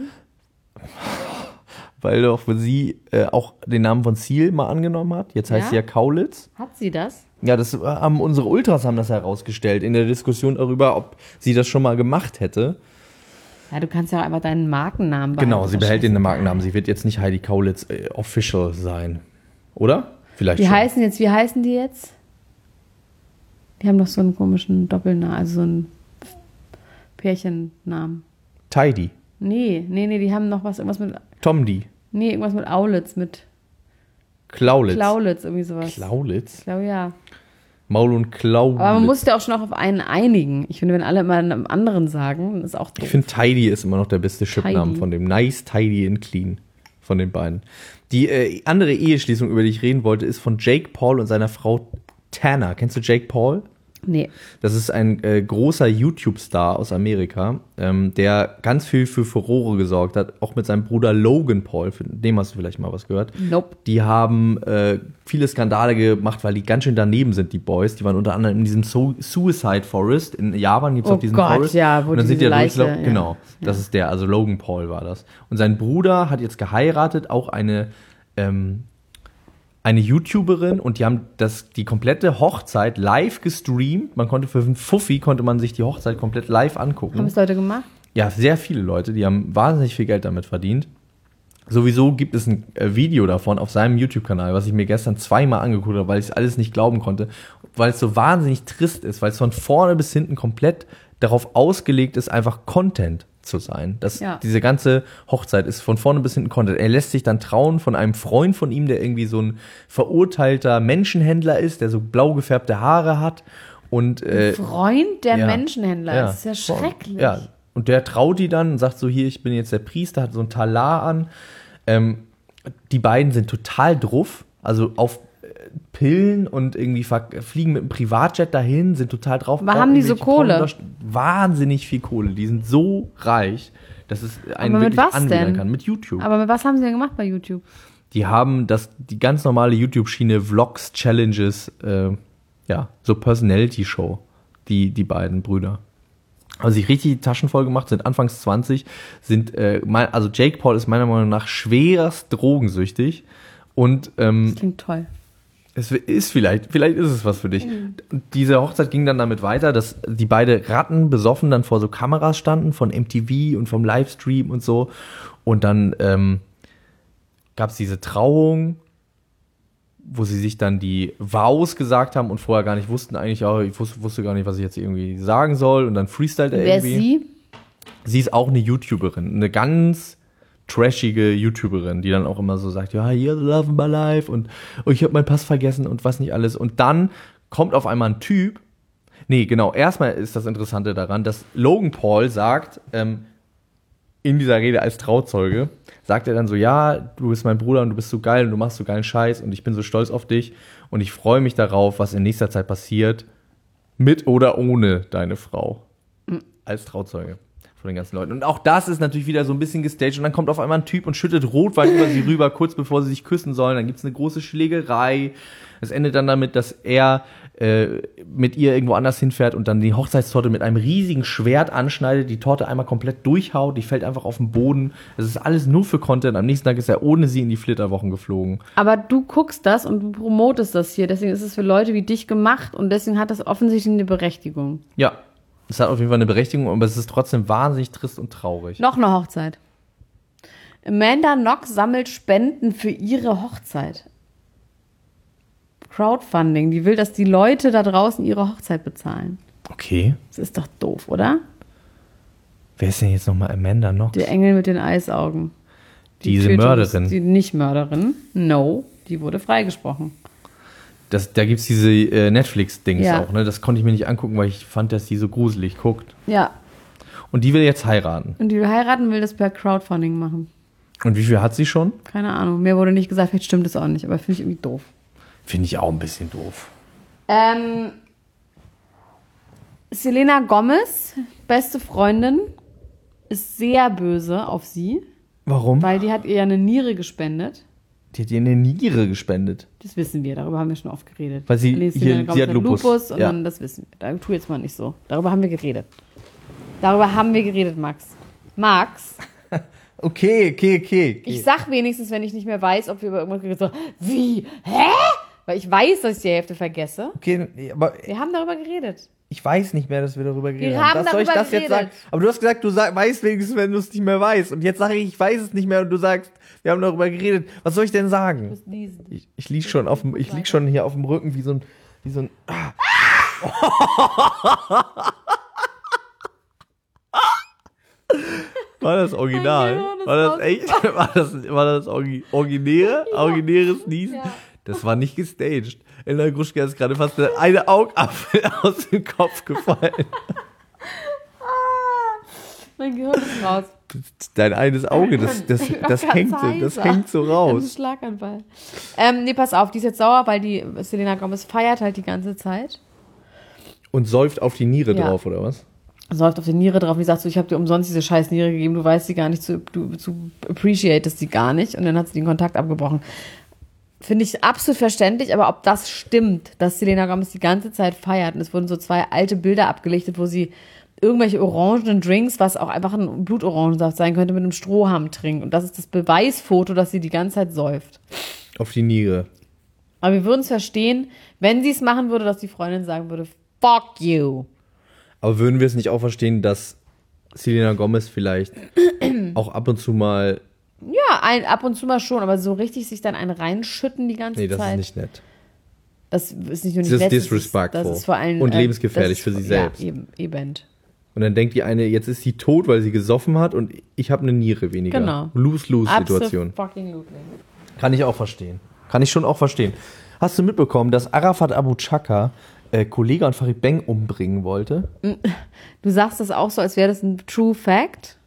Weil doch sie äh, auch den Namen von Seal mal angenommen hat. Jetzt heißt Ja? sie ja Kaulitz. Hat sie das? Ja, das haben unsere Ultras haben das herausgestellt in der Diskussion darüber, ob sie das schon mal gemacht hätte. Ja, du kannst ja auch einfach deinen Markennamen behalten. Genau, sie Das ist behält den scheißegal. Markennamen. Sie wird jetzt nicht Heidi Kaulitz äh, official sein. Oder? Vielleicht Wie schon. heißen jetzt, wie heißen die jetzt? Die haben doch so einen komischen Doppelnamen, also so einen Pärchennamen. Tidy. Nee, nee, nee, die haben noch was, irgendwas mit, Tom D. nee, irgendwas mit Aulitz, mit Klaulitz. Klaulitz, irgendwie sowas. Klaulitz? Ich glaube, ja. Maul und Klaulitz. Aber man muss ja auch schon auch auf einen einigen. Ich finde, wenn alle immer einen anderen sagen, dann ist auch doof. Ich finde, Tidy ist immer noch der beste Chipname Tidy. von dem. Nice, Tidy and Clean von den beiden. Die äh, andere Eheschließung, über die ich reden wollte, ist von Jake Paul und seiner Frau Tanner. Kennst du Jake Paul? Nee. Das ist ein äh, großer YouTube-Star aus Amerika, ähm, der ganz viel für Furore gesorgt hat, auch mit seinem Bruder Logan Paul, von dem hast du vielleicht mal was gehört. Nope. Die haben äh, viele Skandale gemacht, weil die ganz schön daneben sind, die Boys. Die waren unter anderem in diesem Su- Suicide Forest. In Japan gibt es Oh auch diesen Gott, Forest. ja, wo und dann sind die diese da Leiche, durchgelaufen. ja. Genau, das Ja. ist der, also Logan Paul war das. Und sein Bruder hat jetzt geheiratet, auch eine ähm, eine YouTuberin, und die haben das, die komplette Hochzeit live gestreamt. Man konnte für einen Fuffi konnte man sich die Hochzeit komplett live angucken. Haben es Leute gemacht? Ja, sehr viele Leute, die haben wahnsinnig viel Geld damit verdient. Sowieso gibt es ein äh, Video davon auf seinem YouTube-Kanal, was ich mir gestern zweimal angeguckt habe, weil ich es alles nicht glauben konnte, weil es so wahnsinnig trist ist, weil es von vorne bis hinten komplett darauf ausgelegt ist, einfach Content zu sein. Das, Ja. Diese ganze Hochzeit ist von vorne bis hinten Content. Er lässt sich dann trauen von einem Freund von ihm, der irgendwie so ein verurteilter Menschenhändler ist, der so blau gefärbte Haare hat. Und, äh, Freund der ja. Menschenhändler. Ja. Das ist ja schrecklich. Ja, und der traut die dann und sagt so, hier, ich bin jetzt der Priester, hat so ein Talar an. Ähm, die beiden sind total druff, also auf äh, Pillen und irgendwie ver- fliegen mit einem Privatjet dahin, sind total drauf. Aber brauchen haben die so irgendwelche Kohle? Pornos- Wahnsinnig viel Kohle. Die sind so reich, dass es einen Aber mit wirklich was anwidern denn? kann. Mit YouTube. Aber mit was haben sie denn gemacht bei YouTube? Die haben das, die ganz normale YouTube-Schiene, Vlogs, Challenges, äh, ja, so Personality-Show, die, die beiden Brüder. Haben sich richtig die Taschen voll gemacht, sind anfangs zwanzig, sind, äh, mein, also Jake Paul ist meiner Meinung nach schwerst drogensüchtig und ähm, Das klingt toll. es ist vielleicht, vielleicht ist es was für dich. Und diese Hochzeit ging dann damit weiter, dass die beide Ratten besoffen dann vor so Kameras standen von M T V und vom Livestream und so. Und dann ähm, gab es diese Trauung, wo sie sich dann die Vows gesagt haben und vorher gar nicht wussten, eigentlich auch, ich wusste, wusste gar nicht, was ich jetzt irgendwie sagen soll. Und dann freestylt er Wer ist irgendwie. sie? Sie ist auch eine YouTuberin, eine ganz trashige YouTuberin, die dann auch immer so sagt, ja, you're the love of my life und oh, ich habe meinen Pass vergessen und was nicht alles. Und dann kommt auf einmal ein Typ. Nee, genau, erstmal ist das Interessante daran, dass Logan Paul sagt, ähm, in dieser Rede als Trauzeuge, sagt er dann so, ja, du bist mein Bruder und du bist so geil und du machst so geilen Scheiß und ich bin so stolz auf dich und ich freue mich darauf, was in nächster Zeit passiert, mit oder ohne deine Frau. Als Trauzeuge von den ganzen Leuten. Und auch das ist natürlich wieder so ein bisschen gestaged und dann kommt auf einmal ein Typ und schüttet Rotwein über sie rüber, kurz bevor sie sich küssen sollen. Dann gibt's eine große Schlägerei. Es endet dann damit, dass er äh, mit ihr irgendwo anders hinfährt und dann die Hochzeitstorte mit einem riesigen Schwert anschneidet, die Torte einmal komplett durchhaut, die fällt einfach auf den Boden. Es ist alles nur für Content. Am nächsten Tag ist er ohne sie in die Flitterwochen geflogen. Aber du guckst das und du promotest das hier. Deswegen ist es für Leute wie dich gemacht und deswegen hat das offensichtlich eine Berechtigung. Ja, es hat auf jeden Fall eine Berechtigung, aber es ist trotzdem wahnsinnig trist und traurig. Noch eine Hochzeit. Amanda Knox sammelt Spenden für ihre Hochzeit. Crowdfunding. Die will, dass die Leute da draußen ihre Hochzeit bezahlen. Okay. Das ist doch doof, oder? Wer ist denn jetzt nochmal Amanda Knox? Der Engel mit den Eisaugen. Die Diese Tötung Mörderin. ist Die nicht Mörderin. No, die wurde freigesprochen. Das, da gibt's diese äh, Netflix-Dings Ja. auch, ne? Das konnte ich mir nicht angucken, weil ich fand, dass die so gruselig guckt. Ja, Und die will jetzt heiraten. und die will heiraten, will das per Crowdfunding machen. Und wie viel hat sie schon? Keine Ahnung. Mir wurde nicht gesagt, vielleicht stimmt es auch nicht, aber finde ich irgendwie doof. Finde ich auch ein bisschen doof. Ähm, Selena Gomez, beste Freundin, ist sehr böse auf sie, Warum? weil die hat ihr ja eine Niere gespendet. Die hat ihr eine Niere gespendet. Das wissen wir, darüber haben wir schon oft geredet. Weil sie- Nee, hier- Selena sie Gomez hat Lupus. und Ja. dann, das wissen wir. Da tu jetzt mal nicht so. Darüber haben wir geredet. Darüber haben wir geredet, Max. Max, Okay, okay, okay. okay. ich sag wenigstens, wenn ich nicht mehr weiß, ob wir über irgendwas geredet haben, so, wie? Hä? Weil ich weiß, dass ich die Hälfte vergesse. Okay, nee, aber Wir haben darüber geredet. ich weiß nicht mehr, dass wir darüber geredet Wir haben. haben Was soll ich darüber das jetzt geredet. sagen? Aber du hast gesagt, du sag, weißt wenigstens, wenn du es nicht mehr weißt. Und jetzt sage ich, ich weiß es nicht mehr und du sagst, wir haben darüber geredet. Was soll ich denn sagen? Du lesen. Ich, ich lieg schon auf dem, ich lieg schon hier auf dem Rücken wie so ein, wie so ein. Ah. War das original? War das echt? War das, war das Orgi- originäre? Ja. Originäres Niesen? Ja. Das war nicht gestaged. Elena Gruschka ist gerade fast der eine Augapfel aus dem Kopf gefallen. Mein Gehirn ist raus. Dein eines Auge, das, das, das, hängt, das hängt so raus. Das ist ein Schlaganfall. Ähm, nee, pass auf, die ist jetzt sauer, weil die Selena Gomez feiert halt die ganze Zeit. Und säuft auf die Niere ja. drauf, oder was? Säuft auf die Niere drauf und die sagt so, ich habe dir umsonst diese scheiß Niere gegeben, du weißt sie gar nicht, zu, du, du appreciatest sie gar nicht. Und dann hat sie den Kontakt abgebrochen. Finde ich absolut verständlich, aber ob das stimmt, dass Selena Gomez die ganze Zeit feiert und es wurden so zwei alte Bilder abgelichtet, wo sie irgendwelche orangenen Drinks, was auch einfach ein Blutorangensaft sein könnte, mit einem Strohhalm trinkt. Und das ist das Beweisfoto, dass sie die ganze Zeit säuft. Auf die Niere. Aber wir würden es verstehen, wenn sie es machen würde, dass die Freundin sagen würde, fuck you. Aber würden wir es nicht auch verstehen, dass Selena Gomez vielleicht auch ab und zu mal... Ja, ein, ab und zu mal schon, aber so richtig sich dann einen reinschütten die ganze Zeit. Nee, das Zeit. ist nicht nett. Das ist nicht nur nicht das nett, ist disrespectful. Das ist vor allem, und äh, lebensgefährlich ist, für sie selbst. Ja, eben, eben. Und dann denkt die eine, jetzt ist sie tot, weil sie gesoffen hat und ich habe eine Niere weniger. Genau. Lose-lose-Situation. Absolutely. Kann ich auch verstehen. Kann ich schon auch verstehen. Hast du mitbekommen, dass Arafat Abu Chaka äh, Kollega und Farid Bang umbringen wollte? Du sagst das auch so, als wäre das ein True Fact?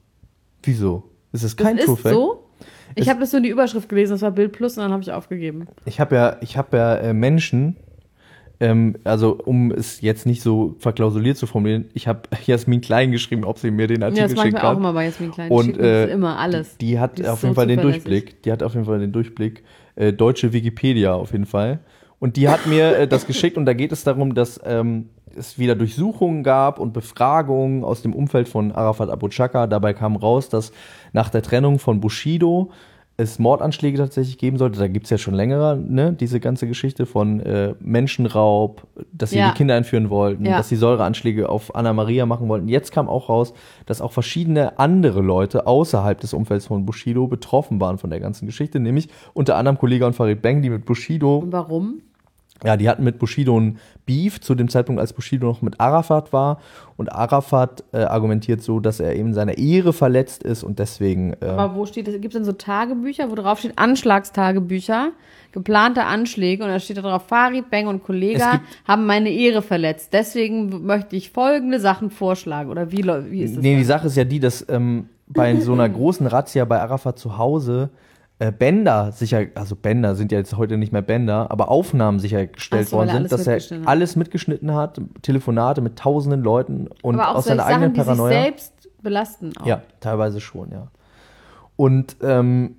Wieso? Ist das kein das True ist Fact? So? Ich habe das nur in die Überschrift gelesen, das war Bild Plus und dann habe ich aufgegeben. Ich habe ja, ich hab ja äh, Menschen, ähm, also um es jetzt nicht so verklausuliert zu formulieren, ich habe Jasmin Klein geschrieben, ob sie mir den Artikel schickt. Ja, das schickt machen wir auch immer bei Jasmin Klein. Und äh, immer alles. Die hat die auf so jeden Fall den zuverlässig. Durchblick. Die hat auf jeden Fall den Durchblick. Äh, deutsche Wikipedia auf jeden Fall. Und die hat mir äh, das geschickt und da geht es darum, dass ähm, es wieder Durchsuchungen gab und Befragungen aus dem Umfeld von Arafat Abu Chaka. Dabei kam raus, dass nach der Trennung von Bushido es Mordanschläge tatsächlich geben sollte. Da gibt es ja schon länger, ne, diese ganze Geschichte von äh, Menschenraub, dass sie ja. die Kinder entführen wollten, ja. dass sie Säureanschläge auf Anna Maria machen wollten. Jetzt kam auch raus, dass auch verschiedene andere Leute außerhalb des Umfelds von Bushido betroffen waren von der ganzen Geschichte, nämlich unter anderem Kollega und Farid Bang, die mit Bushido... Und warum? Ja, die hatten mit Bushido ein Beef zu dem Zeitpunkt, als Bushido noch mit Arafat war. Und Arafat äh, argumentiert so, dass er eben seiner Ehre verletzt ist und deswegen... Äh, Aber wo steht das? Gibt es denn so Tagebücher, wo drauf steht Anschlagstagebücher, geplante Anschläge und da steht da drauf, Farid Bang und Kollega haben meine Ehre verletzt. Deswegen möchte ich folgende Sachen vorschlagen. Oder wie, wie ist das? Nee, dann? die Sache ist ja die, dass ähm, bei so einer großen Razzia bei Arafat zu Hause äh, Bänder sicher, also Bänder sind ja jetzt heute nicht mehr Bänder, aber Aufnahmen sichergestellt so, worden sind, dass er alles mitgeschnitten hat, Telefonate mit tausenden Leuten und aber auch aus seiner Sachen, eigenen Paranoia. Die sich selbst belasten auch. Ja, teilweise schon, ja. Und ähm,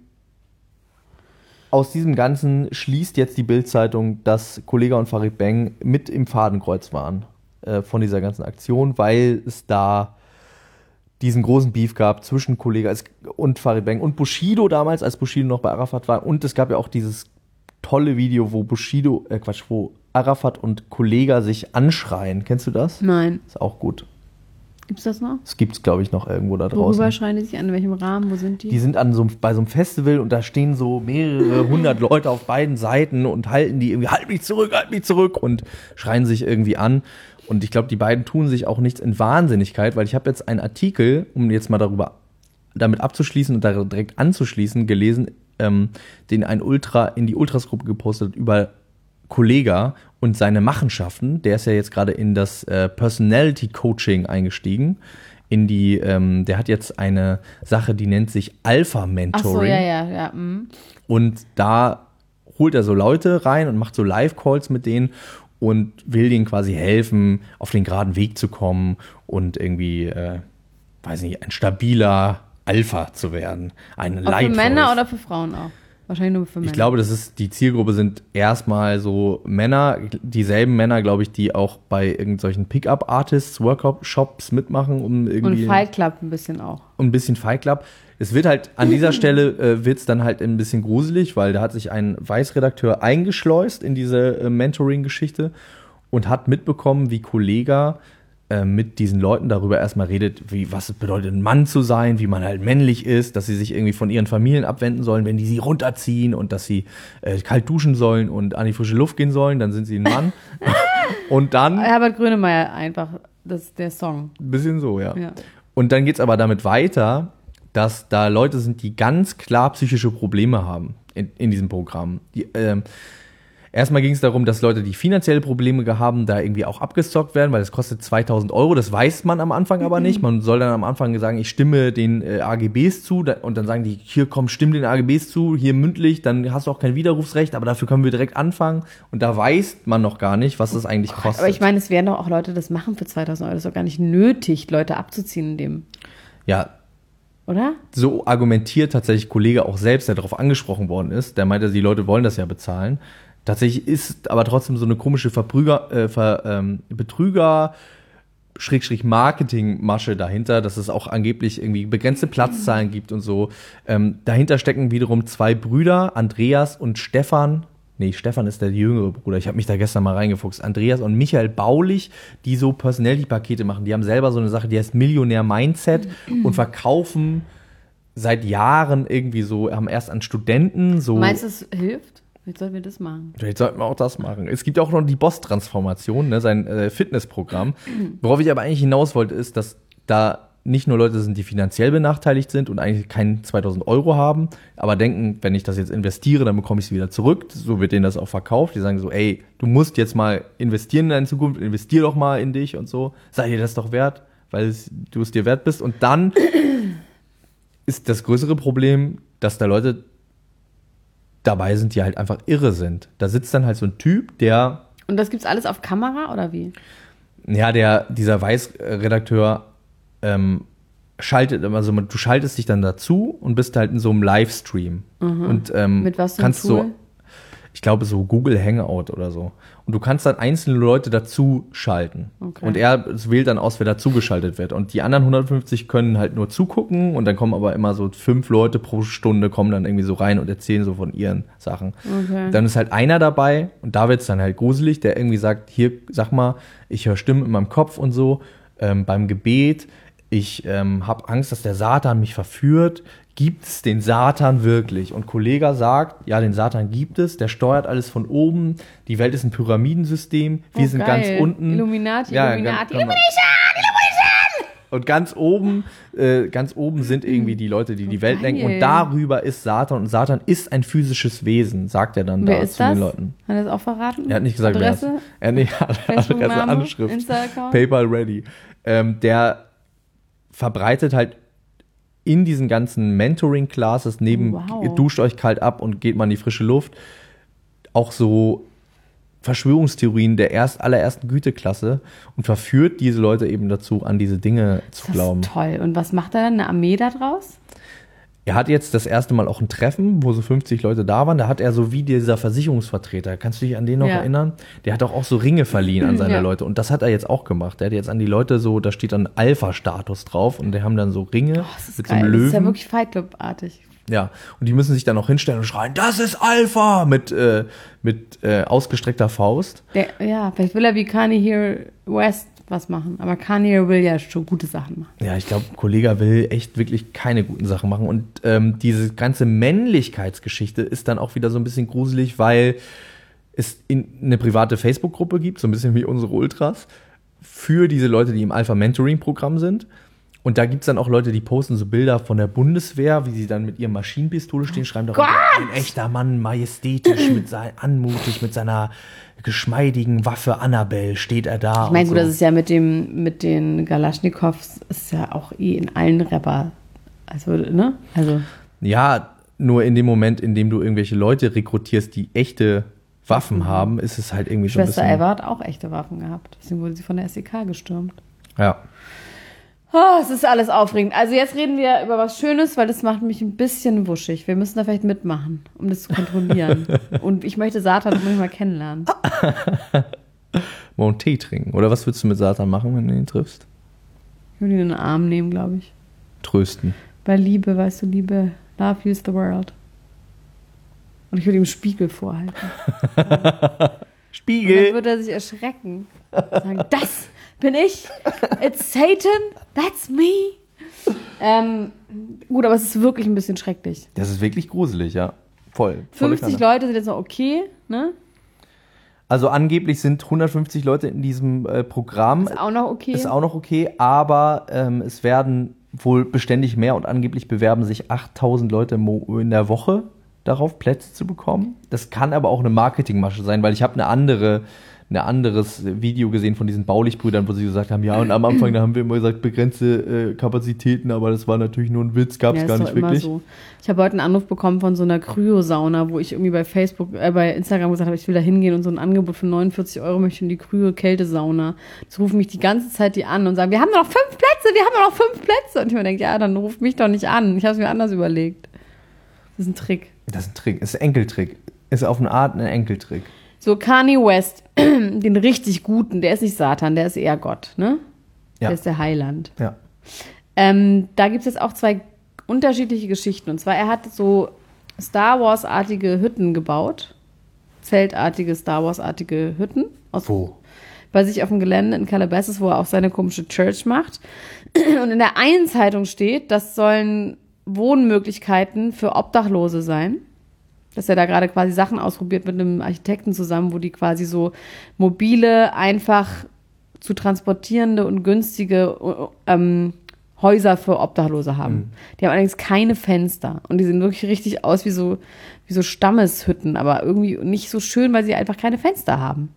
aus diesem Ganzen schließt jetzt die Bild-Zeitung, dass Kollega und Farid Bang mit im Fadenkreuz waren äh, von dieser ganzen Aktion, weil es da diesen großen Beef gab zwischen Kollega und Farid Bang und Bushido damals, als Bushido noch bei Arafat war. Und es gab ja auch dieses tolle Video, wo Bushido, äh Quatsch, wo Arafat und Kollega sich anschreien. Kennst du das? Nein. Ist auch gut. Gibt's das noch? Das gibt's, glaube ich, noch irgendwo da draußen. Worüber schreien die sich an? In welchem Rahmen? Wo sind die? Die sind an so, bei so einem Festival und da stehen so mehrere hundert Leute auf beiden Seiten und halten die irgendwie, halt mich zurück, halt mich zurück und schreien sich irgendwie an. Und ich glaube, die beiden tun sich auch nichts in Wahnsinnigkeit, weil ich habe jetzt einen Artikel, um jetzt mal darüber damit abzuschließen und da direkt anzuschließen, gelesen, ähm, den ein Ultra in die Ultras-Gruppe gepostet hat über Kollega und seine Machenschaften. Der ist ja jetzt gerade in das äh, Personality Coaching eingestiegen. In die, ähm, der hat jetzt eine Sache, die nennt sich Alpha Mentoring. Ach so, ja, ja, ja. Mhm. Und da holt er so Leute rein und macht so Live-Calls mit denen und will denen quasi helfen, auf den geraden Weg zu kommen und irgendwie, äh, weiß nicht, ein stabiler Alpha zu werden. Ein Auch für Männer oder für Frauen auch? Wahrscheinlich nur für Männer. Ich glaube, das ist, die Zielgruppe sind erstmal so Männer, dieselben Männer, glaube ich, die auch bei irgendwelchen Pickup-Artists, Workshops mitmachen, um irgendwie... Und Fight Club ein bisschen auch. Und ein bisschen Fight Club. Es wird halt, an dieser Stelle äh, wird es dann halt ein bisschen gruselig, weil da hat sich ein Weißredakteur eingeschleust in diese äh, Mentoring-Geschichte und hat mitbekommen, wie Kollega äh, mit diesen Leuten darüber erstmal redet, wie, was es bedeutet, ein Mann zu sein, wie man halt männlich ist, dass sie sich irgendwie von ihren Familien abwenden sollen, wenn die sie runterziehen und dass sie äh, kalt duschen sollen und an die frische Luft gehen sollen, dann sind sie ein Mann. Und dann... Herbert Grönemeyer einfach, das ist der Song. Ein bisschen so, ja. ja. Und dann geht's aber damit weiter, dass da Leute sind, die ganz klar psychische Probleme haben in, in diesem Programm. Die, ähm, erstmal ging es darum, dass Leute, die finanzielle Probleme haben, da irgendwie auch abgezockt werden, weil das kostet zweitausend Euro. Das weiß man am Anfang aber nicht. Man soll dann am Anfang sagen, ich stimme den äh, A G Bs zu. Da, und dann sagen die, hier komm, stimm den A G Bs zu, hier mündlich, dann hast du auch kein Widerrufsrecht, aber dafür können wir direkt anfangen. Und da weiß man noch gar nicht, was das eigentlich kostet. Aber ich meine, es werden doch auch Leute das machen für zweitausend Euro. Das ist doch gar nicht nötig, Leute abzuziehen in dem. Ja, oder? so argumentiert tatsächlich Kollege auch selbst, der darauf angesprochen worden ist. Der meinte, die Leute wollen das ja bezahlen. Tatsächlich ist aber trotzdem so eine komische Verbrüger, äh, Ver, ähm, Betrüger, Schrägstrich Marketingmasche dahinter, dass es auch angeblich irgendwie begrenzte Platzzahlen gibt und so. Ähm, dahinter stecken wiederum zwei Brüder, Andreas und Stefan. Nee, Stefan ist der jüngere Bruder. Ich habe mich da gestern mal reingefuchst. Andreas und Michael Baulich, die so Personality-Pakete machen. Die haben selber so eine Sache, die heißt Millionär-Mindset und verkaufen seit Jahren irgendwie so, haben erst an Studenten so... Meinst du, es hilft? Jetzt sollten wir das machen. Vielleicht sollten wir auch das machen. Es gibt auch noch die Boss-Transformation, ne, sein äh, Fitnessprogramm. Worauf ich aber eigentlich hinaus wollte, ist, dass da nicht nur Leute sind, die finanziell benachteiligt sind und eigentlich keinen zweitausend Euro haben, aber denken, wenn ich das jetzt investiere, dann bekomme ich es wieder zurück. So wird denen das auch verkauft. Die sagen so, ey, du musst jetzt mal investieren in deine Zukunft, investier doch mal in dich und so. Sei dir das doch wert, weil es, du es dir wert bist. Und dann ist das größere Problem, dass da Leute dabei sind, die halt einfach irre sind. Da sitzt dann halt so ein Typ, der... Und das gibt's alles auf Kamera oder wie? Ja, der, dieser Weiß-Redakteur ähm, schaltet, also du schaltest dich dann dazu und bist halt in so einem Livestream. Mhm. Und ähm, mit was für kannst einem Tool? so, ich glaube so Google Hangout oder so. Und du kannst dann einzelne Leute dazu schalten. Okay. Und er wählt dann aus, wer dazugeschaltet wird. Und die anderen hundertfünfzig können halt nur zugucken und dann kommen aber immer so fünf Leute pro Stunde kommen dann irgendwie so rein und erzählen so von ihren Sachen. Okay. Dann ist halt einer dabei und da wird's dann halt gruselig, der irgendwie sagt, hier, sag mal, ich höre Stimmen in meinem Kopf und so, ähm, beim Gebet, ich ähm, habe Angst, dass der Satan mich verführt. Gibt es den Satan wirklich? Und Kollege sagt, ja, den Satan gibt es, der steuert alles von oben, die Welt ist ein Pyramidensystem, wir Oh, sind geil. ganz unten. Illuminati, ja, Illuminati, ganz, Illumination! Und ganz oben, äh, ganz oben sind irgendwie die Leute, die die Welt geil. lenken. Und darüber ist Satan. Und Satan ist ein physisches Wesen, sagt er dann Wer da ist zu das? den Leuten. Hat er das auch verraten? Er hat nicht gesagt, wer Adresse? es ist. Er hat nicht Adresse, Facebook-Name? Anschrift. Insta-Account? PayPal ready. Ähm, der verbreitet halt in diesen ganzen Mentoring-Classes neben Wow. duscht euch kalt ab und geht mal in die frische Luft, auch so Verschwörungstheorien der erst allerersten Güteklasse und verführt diese Leute eben dazu, an diese Dinge zu Das glauben. ist toll. Und was macht er dann? Eine Armee da draus? Er hat jetzt das erste Mal auch ein Treffen, wo so fünfzig Leute da waren. Da hat er so wie dieser Versicherungsvertreter, kannst du dich an den noch Ja. erinnern? Der hat auch, auch so Ringe verliehen an seine Ja. Leute. Und das hat er jetzt auch gemacht. Der hat jetzt an die Leute so, da steht dann Alpha-Status drauf und die haben dann so Ringe Oh, das ist mit geil. so einem Das Löwen. ist ja wirklich Fight Club-artig. Ja, und die müssen sich dann noch hinstellen und schreien, das ist Alpha, mit, äh, mit äh, ausgestreckter Faust. Der, ja, vielleicht will er wie Kanye hier West was machen. Aber Kanye will ja schon gute Sachen machen. Ja, ich glaube, Kollege will echt wirklich keine guten Sachen machen. Und ähm, diese ganze Männlichkeitsgeschichte ist dann auch wieder so ein bisschen gruselig, weil es in eine private Facebook-Gruppe gibt, so ein bisschen wie unsere Ultras, für diese Leute, die im Alpha-Mentoring-Programm sind. Und da gibt es dann auch Leute, die posten so Bilder von der Bundeswehr, wie sie dann mit ihrem Maschinenpistole stehen, schreiben darunter, ein echter Mann, majestätisch, mit sein, anmutig, mit seiner geschmeidigen Waffe Annabelle steht er da. Ich meine, und gut, so. das ist ja mit dem, mit den Galaschnikows, ist ja auch eh in allen Rapper. Also, ne? Also. Ja, nur in dem Moment, in dem du irgendwelche Leute rekrutierst, die echte Waffen haben, ist es halt irgendwie so ein Schwester bisschen... Eva hat auch echte Waffen gehabt. Deswegen wurde sie von der S E K gestürmt. Ja. Oh, es ist alles aufregend. Also jetzt reden wir über was Schönes, weil das macht mich ein bisschen wuschig. Wir müssen da vielleicht mitmachen, um das zu kontrollieren. Und ich möchte Satan unbedingt mal kennenlernen. Mal einen Tee trinken. Oder was würdest du mit Satan machen, wenn du ihn triffst? Ich würde ihn in den Arm nehmen, glaube ich. Trösten. Bei Liebe, weißt du, Liebe, love heals the world. Und ich würde ihm einen Spiegel vorhalten. Und Spiegel! dann würde er sich erschrecken. Und sagen, das bin ich. It's Satan. That's me. Ähm, gut, aber es ist wirklich ein bisschen schrecklich. Das ist wirklich gruselig, ja. Voll. Volle fünfzig Kanne. Leute sind jetzt noch okay, ne? Also angeblich sind hundertfünfzig Leute in diesem äh, Programm. Ist auch noch okay. Ist auch noch okay, aber ähm, es werden wohl beständig mehr und angeblich bewerben sich achttausend Leute in der Woche darauf, Plätze zu bekommen. Das kann aber auch eine Marketingmasche sein, weil ich habe eine andere, ein anderes Video gesehen von diesen Baulich-Brüdern, wo sie gesagt haben, ja, und am Anfang, da haben wir immer gesagt, begrenzte äh, Kapazitäten, aber das war natürlich nur ein Witz, gab es ja, gar ist nicht doch immer wirklich. So. Ich habe heute einen Anruf bekommen von so einer Kryosauna, wo ich irgendwie bei Facebook, äh, bei Instagram gesagt habe, ich will da hingehen und so ein Angebot für neunundvierzig Euro möchte in die Kryo-Kältesauna. Jetzt rufen mich die ganze Zeit die an und sagen, wir haben noch fünf Plätze, wir haben noch fünf Plätze. Und ich mir denke, ja, dann ruft mich doch nicht an. Ich habe es mir anders überlegt. Das ist ein Trick. Das ist ein Trick, ist ein Enkeltrick. Ist auf eine Art ein Enkeltrick. So, Kanye West, den richtig Guten, der ist nicht Satan, der ist eher Gott, ne? Ja. Der ist der Heiland. Ja. Ähm, da gibt es jetzt auch zwei unterschiedliche Geschichten. Und zwar, er hat so Star Wars-artige Hütten gebaut. Zeltartige, Star Wars-artige Hütten. Aus, Wo? Bei sich auf dem Gelände in Calabasas, wo er auch seine komische Church macht. Und in der einen Zeitung steht, das sollen Wohnmöglichkeiten für Obdachlose sein. Dass er da gerade quasi Sachen ausprobiert mit einem Architekten zusammen, wo die quasi so mobile, einfach zu transportierende und günstige ähm, Häuser für Obdachlose haben. Mhm. Die haben allerdings keine Fenster und die sehen wirklich richtig aus wie so, wie so Stammeshütten, aber irgendwie nicht so schön, weil sie einfach keine Fenster haben.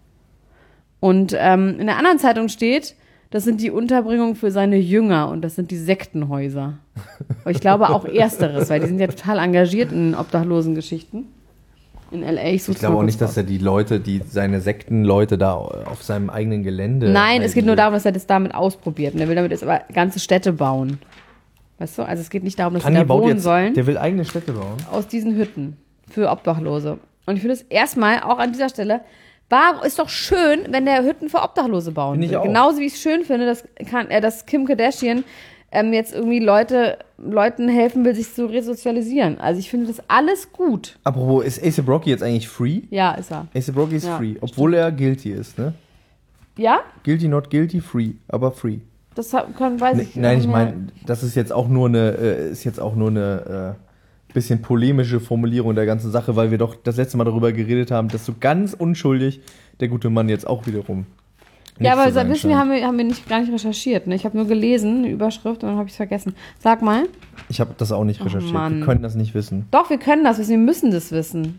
Und ähm, in der anderen Zeitung steht, das sind die Unterbringungen für seine Jünger und das sind die Sektenhäuser. Aber ich glaube auch Ersteres, weil die sind ja total engagiert in obdachlosen Geschichten. In L A. Ich, ich glaube auch nicht, dass er die Leute, die seine Sektenleute da auf seinem eigenen Gelände... Nein, es geht nur darum, dass er das damit ausprobiert. Und er will damit jetzt aber ganze Städte bauen. Weißt du? Also es geht nicht darum, dass sie da wohnen jetzt, sollen. Der will eigene Städte bauen? Aus diesen Hütten für Obdachlose. Und ich finde es erstmal auch an dieser Stelle... War, ist doch schön, wenn der Hütten für Obdachlose bauen will. Genauso wie ich es schön finde, dass, kann, äh, dass Kim Kardashian ähm, jetzt irgendwie Leute, Leuten helfen will, sich zu resozialisieren. Also ich finde das alles gut. Apropos, ist A$AP Rocky jetzt eigentlich free? Ja, ist er. A$AP Rocky ist ja, free, obwohl stimmt. er guilty ist, ne? Ja? Guilty, not guilty, free, aber free. Das kann, weiß ich nicht. Nein, ich meine, das ist jetzt auch nur eine, äh, ist jetzt auch nur eine... Äh, bisschen polemische Formulierung der ganzen Sache, weil wir doch das letzte Mal darüber geredet haben, dass so ganz unschuldig der gute Mann jetzt auch wiederum. Ja, aber so wissen wir, haben wir, haben wir nicht, gar nicht recherchiert. Ne? Ich habe nur gelesen, eine Überschrift, und dann habe ich es vergessen. Sag mal. Ich habe das auch nicht recherchiert. Oh, wir können das nicht wissen. Doch, wir können das wissen. Wir müssen das wissen.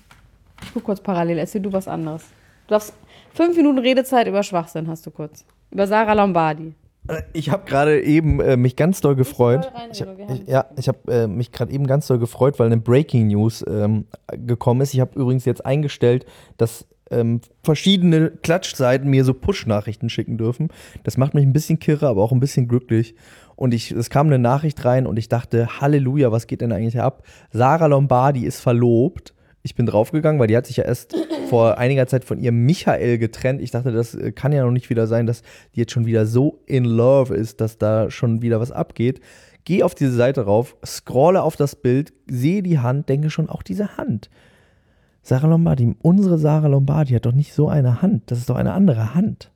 Ich guck kurz parallel. Erzähl du was anderes. Du darfst fünf Minuten Redezeit über Schwachsinn hast du kurz. Über Sarah Lombardi. Ich habe gerade eben äh, mich ganz doll gefreut. Ich hab, ich, ja, ich habe äh, mich gerade eben ganz doll gefreut, weil eine Breaking News ähm, gekommen ist. Ich habe übrigens jetzt eingestellt, dass ähm, verschiedene Klatschseiten mir so Push-Nachrichten schicken dürfen. Das macht mich ein bisschen kirre, aber auch ein bisschen glücklich. Und ich, es kam eine Nachricht rein und ich dachte, Halleluja, was geht denn eigentlich ab? Sarah Lombardi ist verlobt. Ich bin draufgegangen, weil die hat sich ja erst vor einiger Zeit von ihrem Michael getrennt. Ich dachte, das kann ja noch nicht wieder sein, dass die jetzt schon wieder so in love ist, dass da schon wieder was abgeht. Geh auf diese Seite rauf, scrolle auf das Bild, sehe die Hand, denke schon, auch diese Hand. Sarah Lombardi, unsere Sarah Lombardi hat doch nicht so eine Hand. Das ist doch eine andere Hand.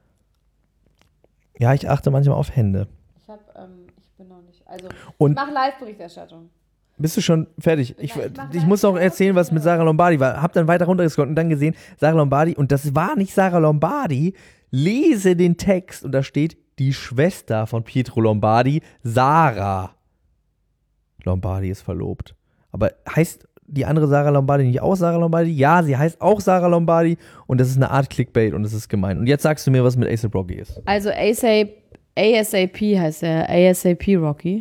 Ja, ich achte manchmal auf Hände. Ich hab, ähm, ich bin noch nicht, also, und ich mache Live-Berichterstattung. Bist du schon fertig? Ich, ich, ich muss noch erzählen, was mit Sarah Lombardi war. Hab dann weiter runtergescrollt und dann gesehen, Sarah Lombardi, und das war nicht Sarah Lombardi, lese den Text und da steht, die Schwester von Pietro Lombardi, Sarah Lombardi, ist verlobt. Aber heißt die andere Sarah Lombardi nicht auch Sarah Lombardi? Ja, sie heißt auch Sarah Lombardi und das ist eine Art Clickbait und das ist gemein. Und jetzt sagst du mir, was mit A$AP Rocky ist. Also A$AP, A S A P heißt er, A S A P Rocky.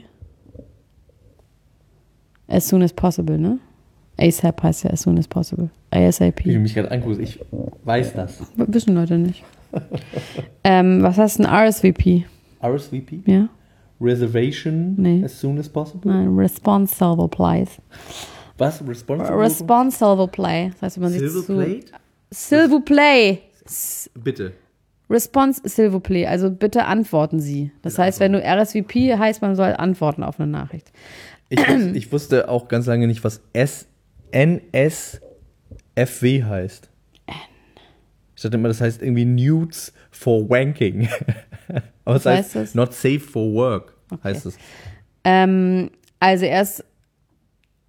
As soon as possible, ne? A$AP heißt ja as soon as possible. A S A P. Wie du mich gerade anguckst, ich weiß das. Wissen Leute nicht. ähm, was heißt ein R S V P? R S V P? Ja. Reservation nee. As soon as possible? Nein, Responsible Place. Was? Responsible? Responsible Play. Das heißt, wenn man sich zu... S'il vous plaît. Bitte. Response, s'il vous plaît. Also bitte antworten Sie. Das bitte heißt, antworten. Wenn du R S V P heißt, man soll antworten auf eine Nachricht. Ich, ich wusste auch ganz lange nicht, was S N S F W heißt. N. Ich dachte immer, das heißt irgendwie Nudes for Wanking. Aber es heißt, heißt not safe for work, okay. Heißt es. Ähm, also er ist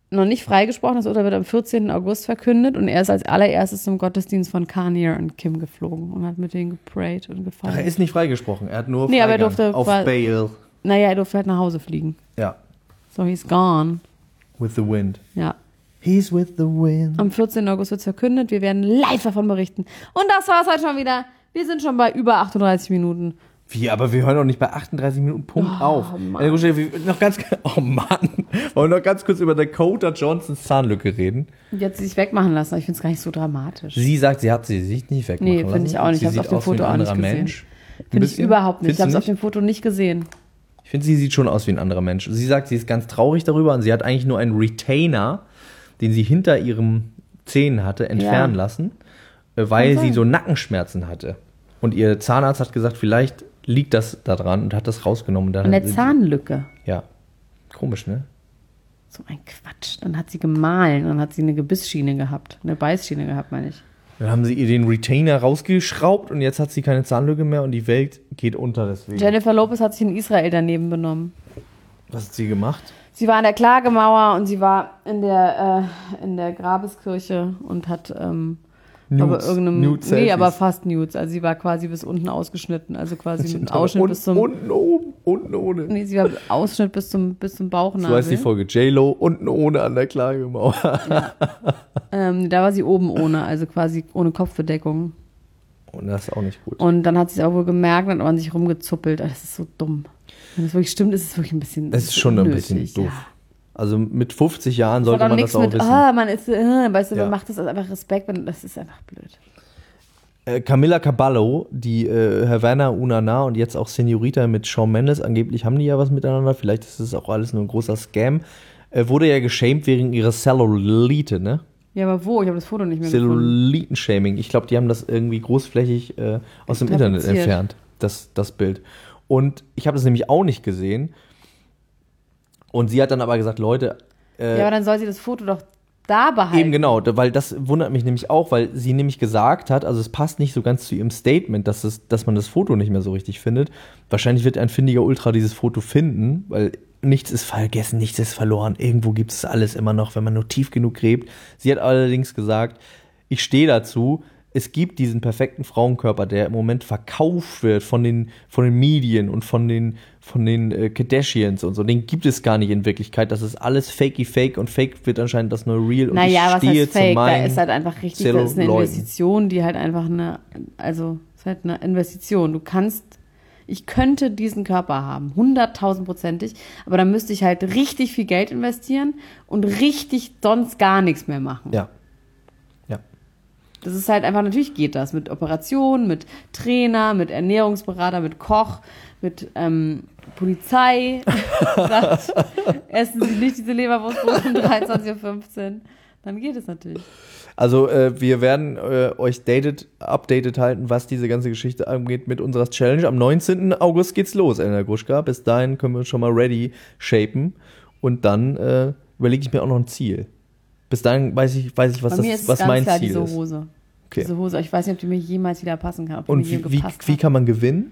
noch nicht freigesprochen. Das Urteil wird am vierzehnten August verkündet und er ist als allererstes zum Gottesdienst von Kanye und Kim geflogen und hat mit denen geprayt und gefeiert. Ach, er ist nicht freigesprochen, er hat nur Nee, aber er Freigang durfte auf qua- Bail. Naja, er durfte halt nach Hause fliegen. Ja, So, he's gone. with the wind. Ja. He's with the wind. Am vierzehnten August wird es verkündet. Wir werden live davon berichten. Und das war's heute schon wieder. Wir sind schon bei über achtunddreißig Minuten. Wie, aber wir hören doch nicht bei achtunddreißig Minuten Punkt Oh, auf. Mann. Äh, wir- noch ganz, oh Mann. Wollen wir noch ganz kurz über Dakota Johnsons Zahnlücke reden? Und jetzt sich wegmachen lassen. Aber ich finde es gar nicht so dramatisch. Sie sagt, sie hat sie sich nicht wegmachen Nee, lassen. finde ich auch nicht. Sie Ich habe sieht auf dem aus wie ein Foto auch nicht anderer gesehen. Mensch. Ein Finde ich bisschen? überhaupt nicht. Ich Findest habe du es auf dem Foto nicht gesehen. Ich finde, sie sieht schon aus wie ein anderer Mensch. Sie sagt, sie ist ganz traurig darüber und sie hat eigentlich nur einen Retainer, den sie hinter ihren Zähnen hatte, entfernen Ja. lassen, äh, weil Kann sie sein. so Nackenschmerzen hatte. Und ihr Zahnarzt hat gesagt, vielleicht liegt das da dran und hat das rausgenommen. Und dann An der hat sie- Zahnlücke. Ja. Komisch, ne? So ein Quatsch. Dann hat sie gemahlen. Dann hat sie eine Gebissschiene gehabt. Eine Beißschiene gehabt, meine ich. Dann haben sie ihr den Retainer rausgeschraubt und jetzt hat sie keine Zahnlücke mehr und die Welt geht unter deswegen. Jennifer Lopez hat sich in Israel daneben benommen. Was hat sie gemacht? Sie war an der Klagemauer und sie war in der, äh, in der Grabeskirche und hat ähm, aber irgendeinem. Nude nee, Selfies. aber fast nudes. Also sie war quasi bis unten ausgeschnitten. Also quasi mit einem Ausschnitt Und- bis zum. Unten oben, unten ohne. Nee, sie war Ausschnitt bis zum, bis zum Bauchnabel. So heißt die Folge. J-Lo unten ohne an der Klagemauer. Ähm, da war sie oben ohne, also quasi ohne Kopfbedeckung. Und das ist auch nicht gut. Und dann hat sie es auch wohl gemerkt und hat an sich rumgezuppelt. Das ist so dumm. Wenn das wirklich stimmt, ist es wirklich ein bisschen. Das ist schon ein unnötig, bisschen doof. Ja. Also mit fünfzig Jahren sollte Hat auch man nichts das auch mit, wissen. ah, man ist, äh, weißt du, Ja. man macht das aus einfach Respekt, wenn- das ist einfach blöd. Äh, Camila Cabello, die äh, Havana Unana und jetzt auch Senorita mit Shawn Mendes, angeblich haben die ja was miteinander, vielleicht ist das auch alles nur ein großer Scam, äh, wurde ja geschämt wegen ihrer Cellulite, ne? Ja, aber wo? Ich habe das Foto nicht mehr gefunden. Celluliten-Shaming. Ich glaube, die haben das irgendwie großflächig äh, aus dem Internet Tapeziert. entfernt, das, das Bild. Und ich habe das nämlich auch nicht gesehen. Und sie hat dann aber gesagt, Leute, äh, Ja, aber dann soll sie das Foto doch da behalten. eben genau, da- weil das wundert mich nämlich auch, weil sie nämlich gesagt hat, also es passt nicht so ganz zu ihrem Statement, dass, es, dass man das Foto nicht mehr so richtig findet. Wahrscheinlich wird ein findiger Ultra dieses Foto finden, weil nichts ist vergessen, nichts ist verloren. Irgendwo gibt es alles immer noch, wenn man nur tief genug gräbt. Sie hat allerdings gesagt, ich stehe dazu, es gibt diesen perfekten Frauenkörper, der im Moment verkauft wird von den, von den Medien und von den, von den äh, Kardashians und so. Den gibt es gar nicht in Wirklichkeit. Das ist alles fakey fake und fake wird anscheinend das neue Real. Und Naja, ich was stehe heißt zu fake? Da meinen ist halt einfach richtig, das ist eine Celluloiden. Investition, die halt einfach eine, also, ist halt eine Investition. Du kannst, ich könnte diesen Körper haben, hunderttausendprozentig, aber dann müsste ich halt richtig viel Geld investieren und richtig sonst gar nichts mehr machen. Ja. Ja. Das ist halt einfach, natürlich geht das mit Operationen, mit Trainer, mit Ernährungsberater, mit Koch, mit ähm, Polizei. Sagt, essen Sie nicht diese Leberwurstbrot um dreiundzwanzig Uhr fünfzehn. Dann geht es natürlich. Also äh, wir werden äh, euch dated, updated halten, was diese ganze Geschichte angeht mit unserer Challenge. Am neunzehnten August geht's los, Elena Gruschka. Bis dahin können wir uns schon mal ready shapen. Und dann äh, überlege ich mir auch noch ein Ziel. Bis dahin weiß ich, weiß ich was, Bei mir das, ist es was ganz mein klar Ziel diese ist. Hose. Okay. Diese Hose. Ich weiß nicht, ob die mir jemals wieder passen kann. Ob die Und mir je wie, wie, gepasst wie hat. kann man gewinnen?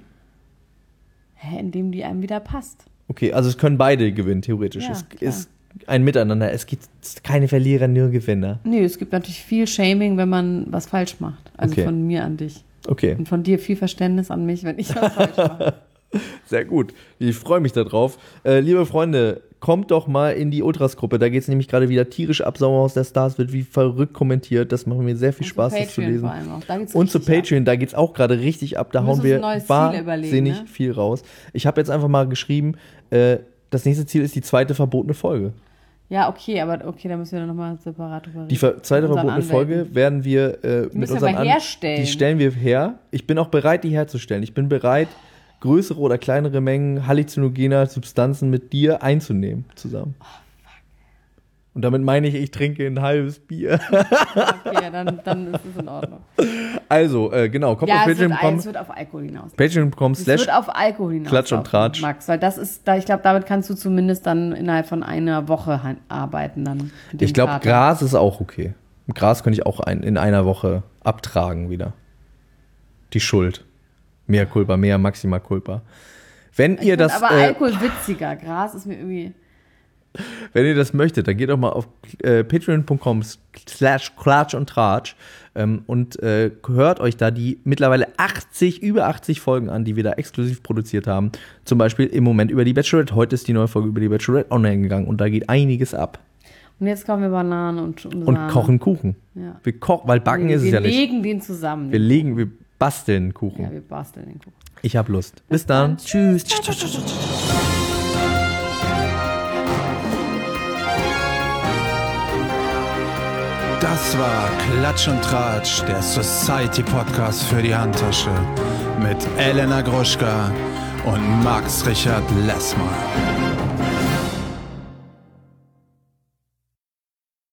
Hä, indem die einem wieder passt. Okay, also es können beide gewinnen, theoretisch. Ja, es klar. ist ein Miteinander. Es gibt keine Verlierer, nur Gewinner. Nee, es gibt natürlich viel Shaming, wenn man was falsch macht. Also Okay. von mir an dich. Okay, Und von dir viel Verständnis an mich, wenn ich was falsch mache. sehr gut. Ich freue mich darauf. Äh, liebe Freunde, kommt doch mal in die Ultras-Gruppe. Da geht es nämlich gerade wieder tierisch ab. Sommerhaus der Stars wird wie verrückt kommentiert. Das macht mir sehr viel Und Spaß, zu das zu Patreon lesen. vor allem auch. Da geht's Und zu richtig ab. Patreon, da geht es auch gerade richtig ab. Da Wir hauen müssen wir uns ein neues Ziel überlegen, wahnsinnig ne? viel raus. Ich habe jetzt einfach mal geschrieben, äh, das nächste Ziel ist die zweite verbotene Folge. Ja, okay, aber okay, da müssen wir dann nochmal separat drüber reden. Die ver zweite Mit unseren verbotene Anwälten. Folge werden wir äh, mit müssen wir unseren aber An- herstellen. Die stellen wir her. Ich bin auch bereit, die herzustellen. Ich bin bereit, größere oder kleinere Mengen halluzinogener Substanzen mit dir einzunehmen zusammen. Oh, Und damit meine ich, ich trinke ein halbes Bier. Okay, dann, dann ist es in Ordnung. Also, äh, genau, kommt Ja, auf es wird, Patreon.com es wird auf Alkohol hinaus. patreon.com Es slash wird auf Alkohol hinaus. Klatsch und Tratsch. Max, weil das ist, da ich glaube, damit kannst du zumindest dann innerhalb von einer Woche han- arbeiten dann. mit dem Ich glaube, Kater. Gras ist auch okay. Gras könnte ich auch ein, in einer Woche abtragen wieder. Die Schuld. Mehr Culpa, mehr Maxima Culpa. Wenn Ich ihr find das. aber äh, Alkohol witziger. Gras ist mir irgendwie. Wenn ihr das möchtet, dann geht doch mal auf äh, patreon punkt com slash klatsch und tratsch ähm, und äh, hört euch da die mittlerweile achtzig, über achtzig Folgen an, die wir da exklusiv produziert haben. Zum Beispiel im Moment über die Bachelorette. Heute ist die neue Folge über die Bachelorette online gegangen und da geht einiges ab. Und jetzt kochen wir Bananen und und, und kochen Kuchen. Ja. Wir kochen, weil backen wir, ist es ja nicht. Wir legen den zusammen. Wir legen, wir basteln Kuchen. Ja, wir basteln den Kuchen. Ich hab Lust. Bis, Bis dann. dann. Tschüss. Das war Klatsch und Tratsch, der Society-Podcast für die Handtasche mit Elena Gruschka und Max Richard Lessmann.